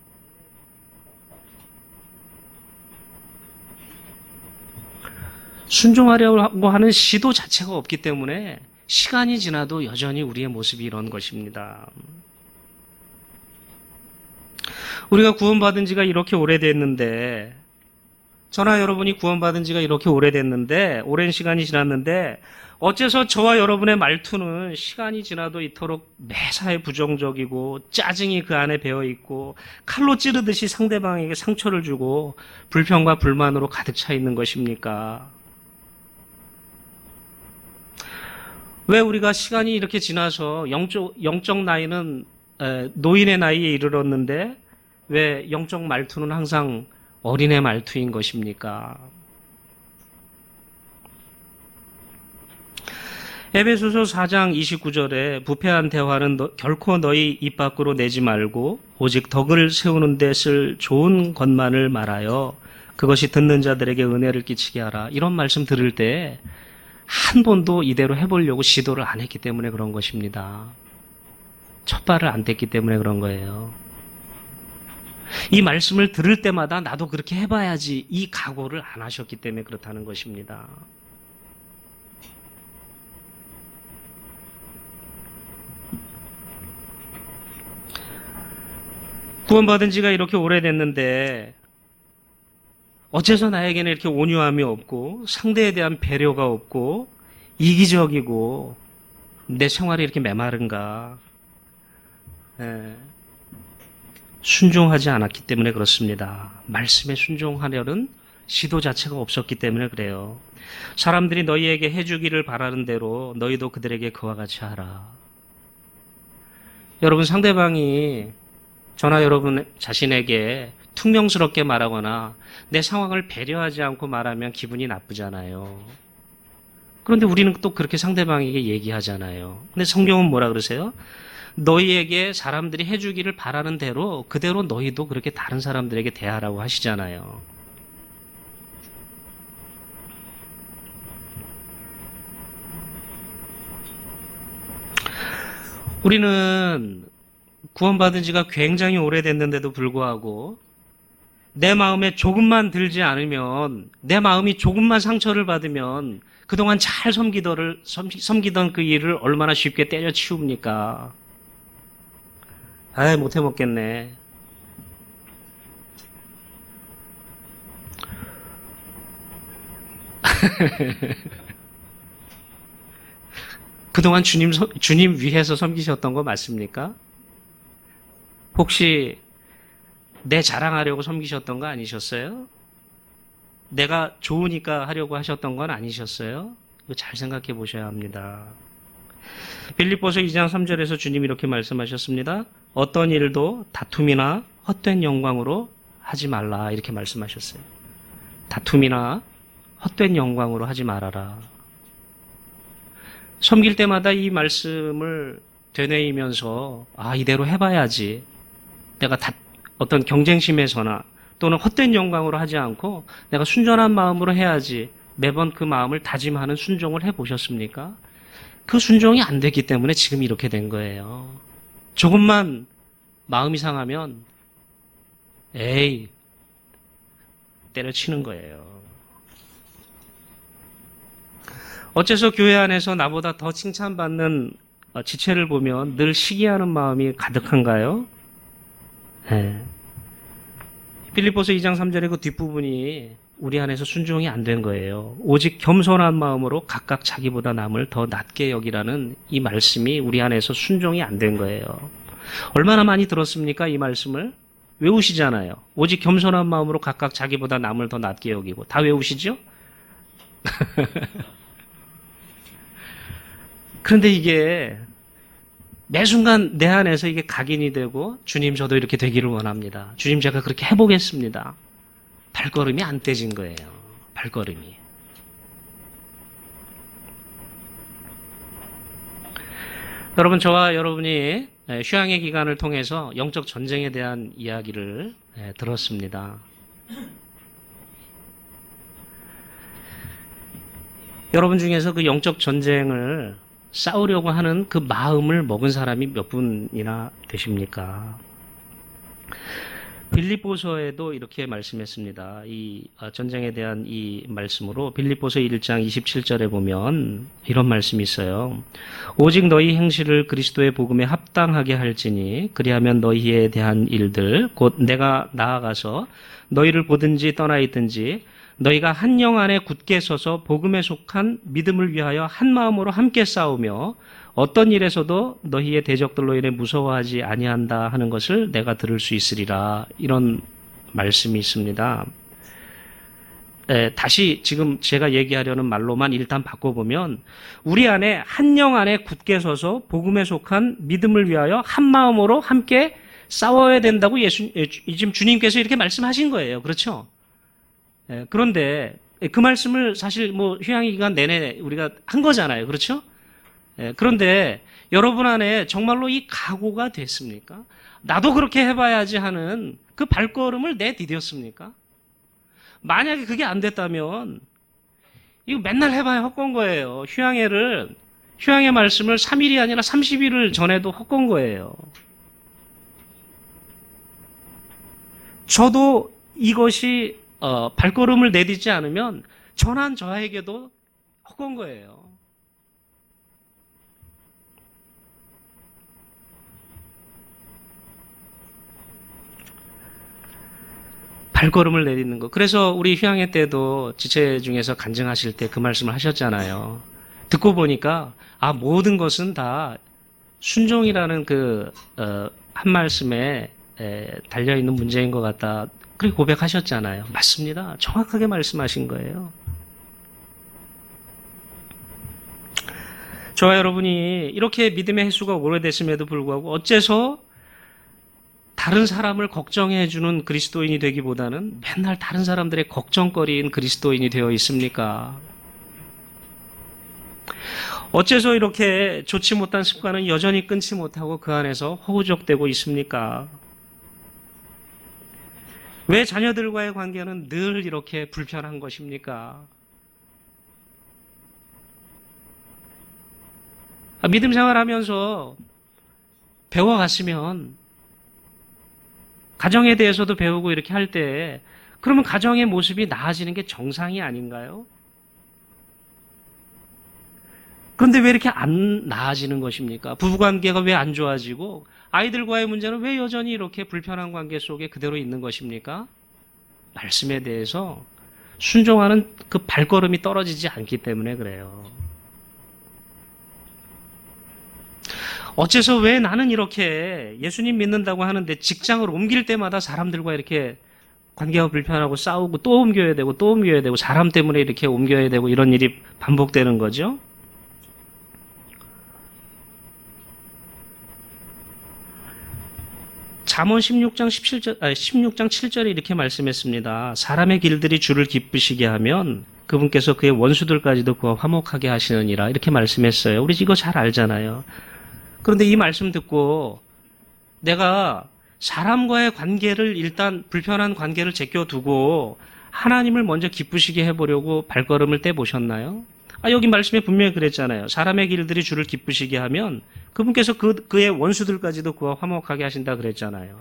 순종하려고 하는 시도 자체가 없기 때문에 시간이 지나도 여전히 우리의 모습이 이런 것입니다. 우리가 구원받은 지가 이렇게 오래됐는데, 저나 여러분이 구원받은 지가 이렇게 오래됐는데, 오랜 시간이 지났는데, 어째서 저와 여러분의 말투는 시간이 지나도 이토록 매사에 부정적이고 짜증이 그 안에 배어있고 칼로 찌르듯이 상대방에게 상처를 주고 불평과 불만으로 가득 차 있는 것입니까? 왜 우리가 시간이 이렇게 지나서 영적, 영적 나이는 노인의 나이에 이르렀는데 왜 영적 말투는 항상 어린애 말투인 것입니까? 에베소서 사 장 이십구 절에 부패한 대화는 너, 결코 너희 입 밖으로 내지 말고 오직 덕을 세우는 데 쓸 좋은 것만을 말하여 그것이 듣는 자들에게 은혜를 끼치게 하라. 이런 말씀 들을 때 한 번도 이대로 해보려고 시도를 안 했기 때문에 그런 것입니다. 첫 발을 안 뗐기 때문에 그런 거예요. 이 말씀을 들을 때마다 나도 그렇게 해봐야지 이 각오를 안 하셨기 때문에 그렇다는 것입니다. 구원받은 지가 이렇게 오래됐는데 어째서 나에게는 이렇게 온유함이 없고 상대에 대한 배려가 없고 이기적이고 내 생활이 이렇게 메마른가? 예. 순종하지 않았기 때문에 그렇습니다. 말씀에 순종하려는 시도 자체가 없었기 때문에 그래요. 사람들이 너희에게 해주기를 바라는 대로 너희도 그들에게 그와 같이 하라. 여러분, 상대방이 저나 여러분 자신에게 퉁명스럽게 말하거나 내 상황을 배려하지 않고 말하면 기분이 나쁘잖아요. 그런데 우리는 또 그렇게 상대방에게 얘기하잖아요. 근데 성경은 뭐라 그러세요? 너희에게 사람들이 해주기를 바라는 대로 그대로 너희도 그렇게 다른 사람들에게 대하라고 하시잖아요. 우리는 구원받은 지가 굉장히 오래됐는데도 불구하고 내 마음에 조금만 들지 않으면, 내 마음이 조금만 상처를 받으면 그동안 잘 섬기던, 섬기던 그 일을 얼마나 쉽게 때려치웁니까? 아이, 못해 먹겠네. 그동안 주님, 주님 위해서 섬기셨던 거 맞습니까? 혹시 내 자랑하려고 섬기셨던 거 아니셨어요? 내가 좋으니까 하려고 하셨던 건 아니셨어요? 이거 잘 생각해 보셔야 합니다. 빌립보서 이 장 삼 절에서 주님이 이렇게 말씀하셨습니다. 어떤 일도 다툼이나 헛된 영광으로 하지 말라, 이렇게 말씀하셨어요. 다툼이나 헛된 영광으로 하지 말아라. 섬길 때마다 이 말씀을 되뇌이면서 아, 이대로 해봐야지. 내가 다, 어떤 경쟁심에서나 또는 헛된 영광으로 하지 않고 내가 순전한 마음으로 해야지. 매번 그 마음을 다짐하는 순종을 해보셨습니까? 그 순종이 안 됐기 때문에 지금 이렇게 된 거예요. 조금만 마음이 상하면 에이, 때려치는 거예요. 어째서 교회 안에서 나보다 더 칭찬받는 지체를 보면 늘 시기하는 마음이 가득한가요? 네. 빌립보서 이 장 삼 절의 그 뒷부분이 우리 안에서 순종이 안 된 거예요. 오직 겸손한 마음으로 각각 자기보다 남을 더 낮게 여기라는 이 말씀이 우리 안에서 순종이 안 된 거예요. 얼마나 많이 들었습니까? 이 말씀을 외우시잖아요. 오직 겸손한 마음으로 각각 자기보다 남을 더 낮게 여기고. 다 외우시죠? 그런데 이게 매 순간 내 안에서 이게 각인이 되고, 주님 저도 이렇게 되기를 원합니다. 주님 제가 그렇게 해보겠습니다. 발걸음이 안 떼진 거예요. 발걸음이. 여러분, 저와 여러분이 휴양의 기간을 통해서 영적 전쟁에 대한 이야기를 들었습니다. 여러분 중에서 그 영적 전쟁을 싸우려고 하는 그 마음을 먹은 사람이 몇 분이나 되십니까? 빌립보서에도 이렇게 말씀했습니다. 이 전쟁에 대한 이 말씀으로 빌립보서 일 장 이십칠 절에 보면 이런 말씀이 있어요. 오직 너희 행실을 그리스도의 복음에 합당하게 할지니 그리하면 너희에 대한 일들 곧 내가 나아가서 너희를 보든지 떠나 있든지 너희가 한 영 안에 굳게 서서 복음에 속한 믿음을 위하여 한 마음으로 함께 싸우며 어떤 일에서도 너희의 대적들로 인해 무서워하지 아니한다 하는 것을 내가 들을 수 있으리라. 이런 말씀이 있습니다. 에, 다시 지금 제가 얘기하려는 말로만 일단 바꿔보면 우리 안에 한 영 안에 굳게 서서 복음에 속한 믿음을 위하여 한 마음으로 함께 싸워야 된다고 예수, 지금 주님께서 이렇게 말씀하신 거예요. 그렇죠? 에, 그런데 그 말씀을 사실 뭐 휴양의 기간 내내 우리가 한 거잖아요. 그렇죠? 예, 그런데 여러분 안에 정말로 이 각오가 됐습니까? 나도 그렇게 해봐야지 하는 그 발걸음을 내디뎠습니까? 만약에 그게 안 됐다면 이거 맨날 해봐야 헛건 거예요. 휴양회를 휴양회 말씀을 삼 일이 아니라 삼십 일을 전해도 헛건 거예요. 저도 이것이 어, 발걸음을 내딛지 않으면 전한 저에게도 헛건 거예요. 발걸음을 내딛는 거. 그래서 우리 휴양회 때도 지체 중에서 간증하실 때 그 말씀을 하셨잖아요. 듣고 보니까 아 모든 것은 다 순종이라는 그 어, 한 말씀에 에, 달려있는 문제인 것 같다. 그렇게 고백하셨잖아요. 맞습니다. 정확하게 말씀하신 거예요. 저와 여러분이 이렇게 믿음의 횟수가 오래됐음에도 불구하고 어째서 다른 사람을 걱정해주는 그리스도인이 되기보다는 맨날 다른 사람들의 걱정거리인 그리스도인이 되어 있습니까? 어째서 이렇게 좋지 못한 습관은 여전히 끊지 못하고 그 안에서 허우적대고 있습니까? 왜 자녀들과의 관계는 늘 이렇게 불편한 것입니까? 믿음 생활하면서 배워갔으면 가정에 대해서도 배우고 이렇게 할 때 그러면 가정의 모습이 나아지는 게 정상이 아닌가요? 그런데 왜 이렇게 안 나아지는 것입니까? 부부관계가 왜 안 좋아지고 아이들과의 문제는 왜 여전히 이렇게 불편한 관계 속에 그대로 있는 것입니까? 말씀에 대해서 순종하는 그 발걸음이 떨어지지 않기 때문에 그래요. 어째서 왜 나는 이렇게 예수님 믿는다고 하는데 직장을 옮길 때마다 사람들과 이렇게 관계가 불편하고 싸우고 또 옮겨야 되고 또 옮겨야 되고 사람 때문에 이렇게 옮겨야 되고 이런 일이 반복되는 거죠? 잠언 십육 장 십칠 절, 아니 십육 장 칠 절에 이렇게 말씀했습니다. 사람의 길들이 주를 기쁘시게 하면 그분께서 그의 원수들까지도 그와 화목하게 하시느니라 이렇게 말씀했어요. 우리 이거 잘 알잖아요. 그런데 이 말씀 듣고 내가 사람과의 관계를 일단 불편한 관계를 제껴두고 하나님을 먼저 기쁘시게 해보려고 발걸음을 떼보셨나요? 아, 여기 말씀에 분명히 그랬잖아요. 사람의 길들이 주를 기쁘시게 하면 그분께서 그, 그의 원수들까지도 그와 화목하게 하신다 그랬잖아요.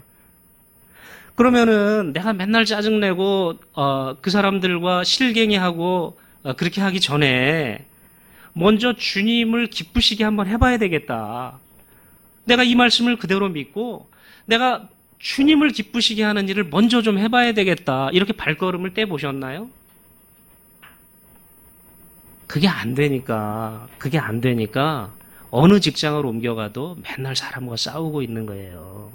그러면은 내가 맨날 짜증내고 어, 그 사람들과 실갱이하고 어, 그렇게 하기 전에 먼저 주님을 기쁘시게 한번 해봐야 되겠다. 내가 이 말씀을 그대로 믿고 내가 주님을 기쁘시게 하는 일을 먼저 좀 해봐야 되겠다. 이렇게 발걸음을 떼보셨나요? 그게 안 되니까, 그게 안 되니까 어느 직장을 옮겨가도 맨날 사람과 싸우고 있는 거예요.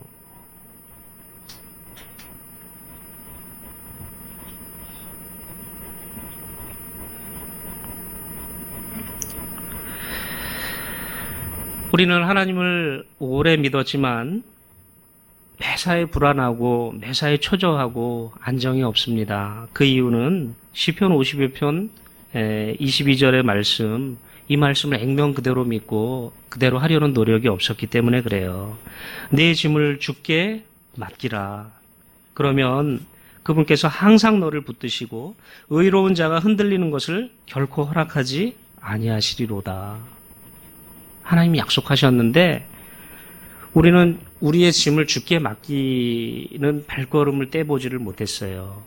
우리는 하나님을 오래 믿었지만 매사에 불안하고 매사에 초조하고 안정이 없습니다. 그 이유는 시편 오십일 편 이십이 절의 말씀, 이 말씀을 액면 그대로 믿고 그대로 하려는 노력이 없었기 때문에 그래요. 내 짐을 주께 맡기라. 그러면 그분께서 항상 너를 붙드시고 의로운 자가 흔들리는 것을 결코 허락하지 아니하시리로다. 하나님이 약속하셨는데 우리는 우리의 짐을 주께 맡기는 발걸음을 떼보지를 못했어요.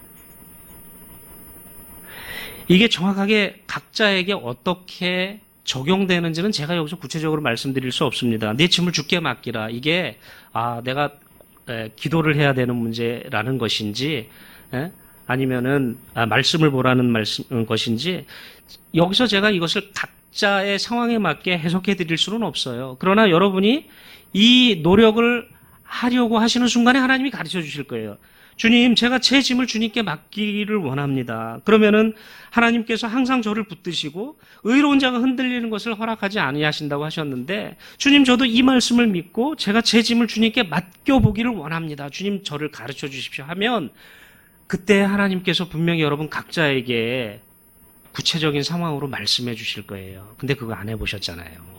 이게 정확하게 각자에게 어떻게 적용되는지는 제가 여기서 구체적으로 말씀드릴 수 없습니다. 내 짐을 주께 맡기라. 이게 아 내가 에, 기도를 해야 되는 문제라는 것인지 에? 아니면은 아, 말씀을 보라는 말씀 것인지 여기서 제가 이것을 각자의 상황에 맞게 해석해 드릴 수는 없어요. 그러나 여러분이 이 노력을 하려고 하시는 순간에 하나님이 가르쳐 주실 거예요. 주님, 제가 제 짐을 주님께 맡기기를 원합니다. 그러면은 하나님께서 항상 저를 붙드시고 의로운 자가 흔들리는 것을 허락하지 아니하신다고 하셨는데 주님, 저도 이 말씀을 믿고 제가 제 짐을 주님께 맡겨보기를 원합니다. 주님, 저를 가르쳐 주십시오 하면 그때 하나님께서 분명히 여러분 각자에게 구체적인 상황으로 말씀해 주실 거예요. 근데 그거 안 해보셨잖아요.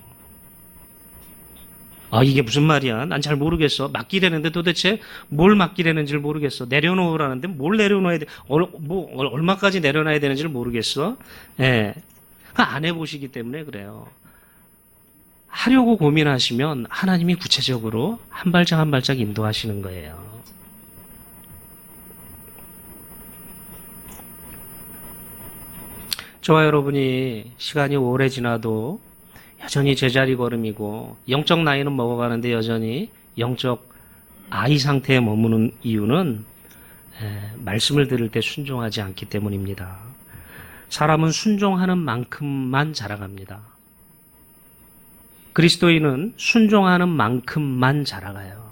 아, 이게 무슨 말이야? 난 잘 모르겠어. 맡기려는데 도대체 뭘 맡기려는지를 모르겠어. 내려놓으라는데 뭘 내려놓아야 돼? 얼, 뭐, 얼마까지 내려놔야 되는지를 모르겠어. 예. 그 안 해보시기 때문에 그래요. 하려고 고민하시면 하나님이 구체적으로 한 발짝 한 발짝 인도하시는 거예요. 저와 여러분이 시간이 오래 지나도 여전히 제자리 걸음이고 영적 나이는 먹어가는데 여전히 영적 아이 상태에 머무는 이유는 말씀을 들을 때 순종하지 않기 때문입니다. 사람은 순종하는 만큼만 자라갑니다. 그리스도인은 순종하는 만큼만 자라가요.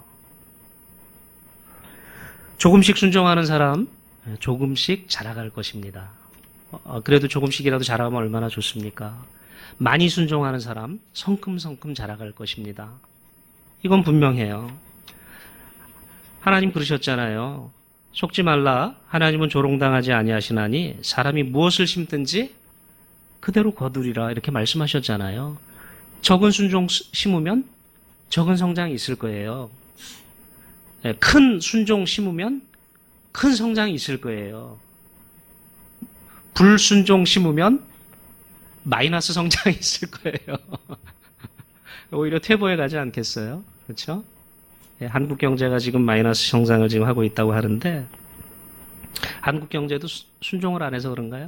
조금씩 순종하는 사람 조금씩 자라갈 것입니다. 그래도 조금씩이라도 자라가면 얼마나 좋습니까? 많이 순종하는 사람 성큼성큼 자라갈 것입니다. 이건 분명해요. 하나님 그러셨잖아요. 속지 말라. 하나님은 조롱당하지 아니하시나니 사람이 무엇을 심든지 그대로 거두리라. 이렇게 말씀하셨잖아요. 적은 순종 심으면 적은 성장이 있을 거예요. 큰 순종 심으면 큰 성장이 있을 거예요. 불순종 심으면 마이너스 성장이 있을 거예요. 오히려 퇴보해 가지 않겠어요? 그렇죠? 예, 한국 경제가 지금 마이너스 성장을 지금 하고 있다고 하는데 한국 경제도 수, 순종을 안 해서 그런가요?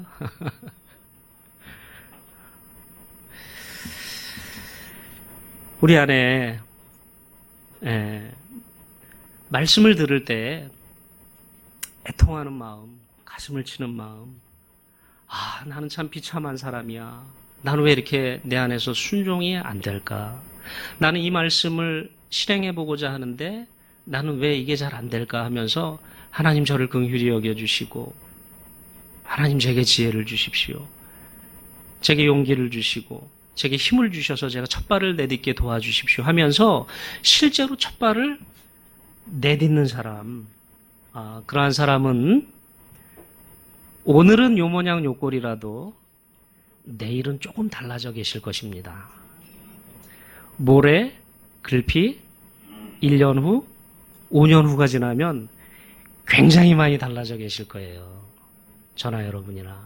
우리 안에 예, 말씀을 들을 때 애통하는 마음, 가슴을 치는 마음, 아, 나는 참 비참한 사람이야. 나는 왜 이렇게 내 안에서 순종이 안 될까? 나는 이 말씀을 실행해보고자 하는데 나는 왜 이게 잘 안 될까 하면서 하나님 저를 긍휼히 여겨주시고 하나님 제게 지혜를 주십시오. 제게 용기를 주시고 제게 힘을 주셔서 제가 첫 발을 내딛게 도와주십시오 하면서 실제로 첫 발을 내딛는 사람, 아, 그러한 사람은 오늘은 요 모양 요 꼴이라도 내일은 조금 달라져 계실 것입니다. 모레, 글피, 일 년 후, 오 년 후가 지나면 굉장히 많이 달라져 계실 거예요. 저나 여러분이나.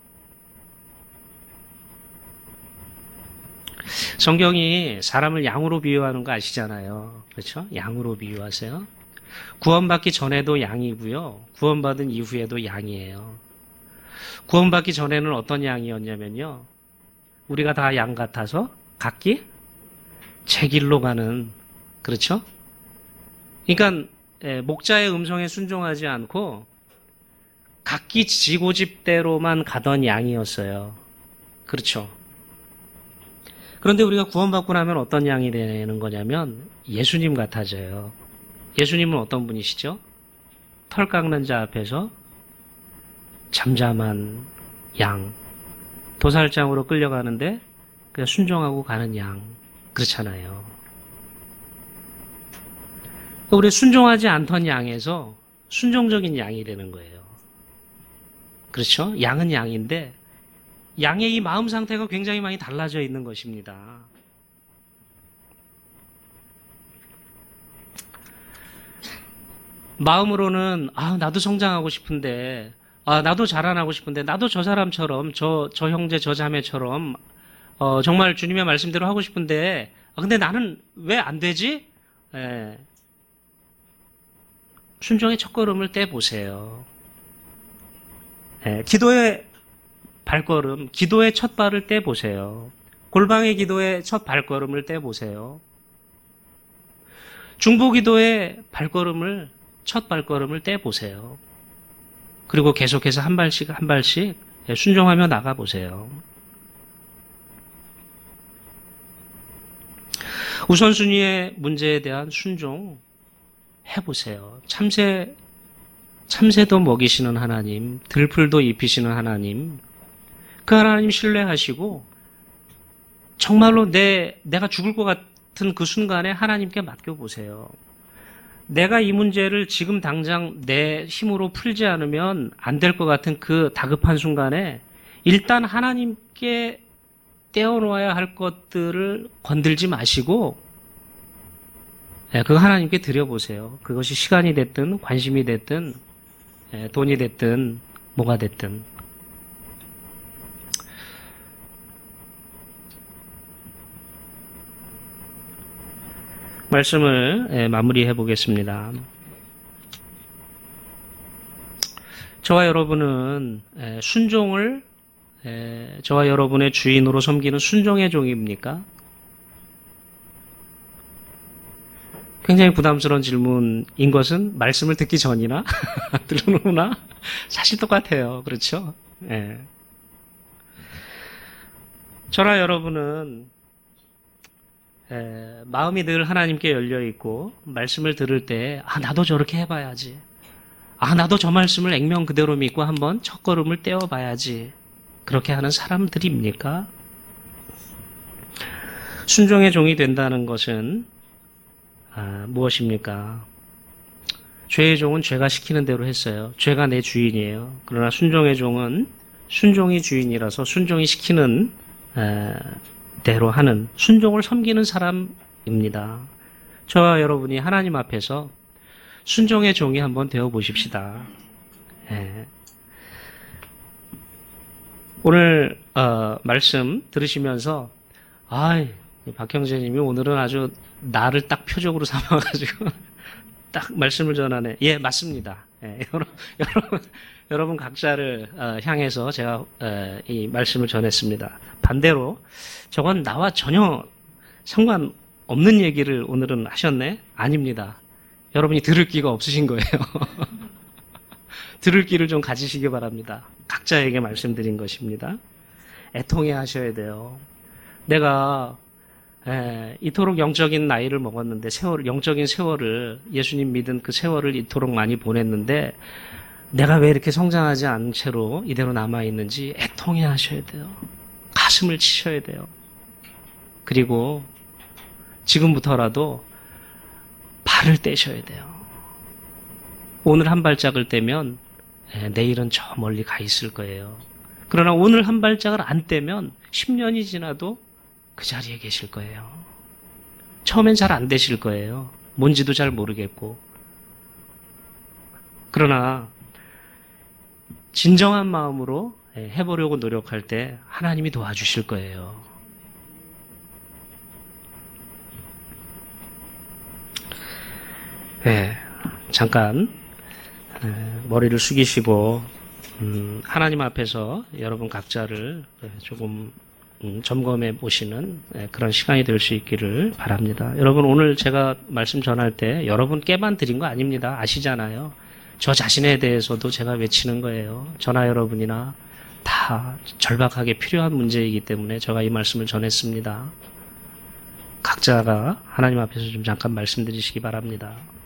성경이 사람을 양으로 비유하는 거 아시잖아요. 그렇죠? 양으로 비유하세요. 구원받기 전에도 양이고요. 구원받은 이후에도 양이에요. 구원받기 전에는 어떤 양이었냐면요. 우리가 다 양 같아서 각기 제 길로 가는, 그렇죠? 그러니까 목자의 음성에 순종하지 않고 각기 지고집대로만 가던 양이었어요. 그렇죠. 그런데 우리가 구원받고 나면 어떤 양이 되는 거냐면 예수님 같아져요. 예수님은 어떤 분이시죠? 털 깎는 자 앞에서 잠잠한 양, 도살장으로 끌려가는데 그냥 순종하고 가는 양, 그렇잖아요. 우리 순종하지 않던 양에서 순종적인 양이 되는 거예요. 그렇죠? 양은 양인데 양의 이 마음 상태가 굉장히 많이 달라져 있는 것입니다. 마음으로는 아 나도 성장하고 싶은데 아 나도 자라나고 싶은데 나도 저 사람처럼 저, 저 형제 저 자매처럼 어, 정말 주님의 말씀대로 하고 싶은데 아, 근데 나는 왜 안 되지? 예. 순종의 첫걸음을 떼보세요. 예, 기도의 발걸음, 기도의 첫 발을 떼보세요. 골방의 기도의 첫 발걸음을 떼보세요. 중보기도의 발걸음을, 첫 발걸음을 떼보세요. 그리고 계속해서 한 발씩 한 발씩 순종하며 나가보세요. 우선순위의 문제에 대한 순종 해보세요. 참새, 참새도 먹이시는 하나님, 들풀도 입히시는 하나님, 그 하나님 신뢰하시고 정말로 내, 내가 죽을 것 같은 그 순간에 하나님께 맡겨보세요. 내가 이 문제를 지금 당장 내 힘으로 풀지 않으면 안 될 것 같은 그 다급한 순간에 일단 하나님께 떼어놓아야 할 것들을 건들지 마시고 그거 하나님께 드려보세요. 그것이 시간이 됐든 관심이 됐든 돈이 됐든 뭐가 됐든. 말씀을 마무리해 보겠습니다. 저와 여러분은 순종을 저와 여러분의 주인으로 섬기는 순종의 종입니까? 굉장히 부담스러운 질문인 것은 말씀을 듣기 전이나 들은 후나 사실 똑같아요. 그렇죠? 예. 저나 여러분은 에, 마음이 늘 하나님께 열려있고 말씀을 들을 때 아 나도 저렇게 해봐야지, 아 나도 저 말씀을 액면 그대로 믿고 한번 첫걸음을 떼어봐야지, 그렇게 하는 사람들입니까? 순종의 종이 된다는 것은 아, 무엇입니까? 죄의 종은 죄가 시키는 대로 했어요. 죄가 내 주인이에요. 그러나 순종의 종은 순종이 주인이라서 순종이 시키는 에, 대로 하는, 순종을 섬기는 사람입니다. 저와 여러분이 하나님 앞에서 순종의 종이 한번 되어 보십시다. 예. 오늘 어, 말씀 들으시면서 아, 박형제님이 오늘은 아주 나를 딱 표적으로 삼아가지고 딱 말씀을 전하네. 예, 맞습니다. 예, 여러분, 여러분, 여러분 각자를 어, 향해서 제가 어, 이 말씀을 전했습니다. 반대로 저건 나와 전혀 상관없는 얘기를 오늘은 하셨네? 아닙니다. 여러분이 들을 기가 없으신 거예요. 들을 기를 좀 가지시기 바랍니다. 각자에게 말씀드린 것입니다. 애통해 하셔야 돼요. 내가 에, 이토록 영적인 나이를 먹었는데 세월, 영적인 세월을, 예수님 믿은 그 세월을 이토록 많이 보냈는데 내가 왜 이렇게 성장하지 않은 채로 이대로 남아있는지 애통해 하셔야 돼요. 가슴을 치셔야 돼요. 그리고 지금부터라도 발을 떼셔야 돼요. 오늘 한 발짝을 떼면 내일은 저 멀리 가 있을 거예요. 그러나 오늘 한 발짝을 안 떼면 십 년이 지나도 그 자리에 계실 거예요. 처음엔 잘 안 되실 거예요. 뭔지도 잘 모르겠고. 그러나 진정한 마음으로 해보려고 노력할 때 하나님이 도와주실 거예요. 네, 잠깐 머리를 숙이시고 음, 하나님 앞에서 여러분 각자를 조금 음, 점검해 보시는 그런 시간이 될 수 있기를 바랍니다. 여러분 오늘 제가 말씀 전할 때 여러분께만 드린 거 아닙니다. 아시잖아요. 저 자신에 대해서도 제가 외치는 거예요. 저나 여러분이나 다 절박하게 필요한 문제이기 때문에 제가 이 말씀을 전했습니다. 각자가 하나님 앞에서 좀 잠깐 말씀드리시기 바랍니다.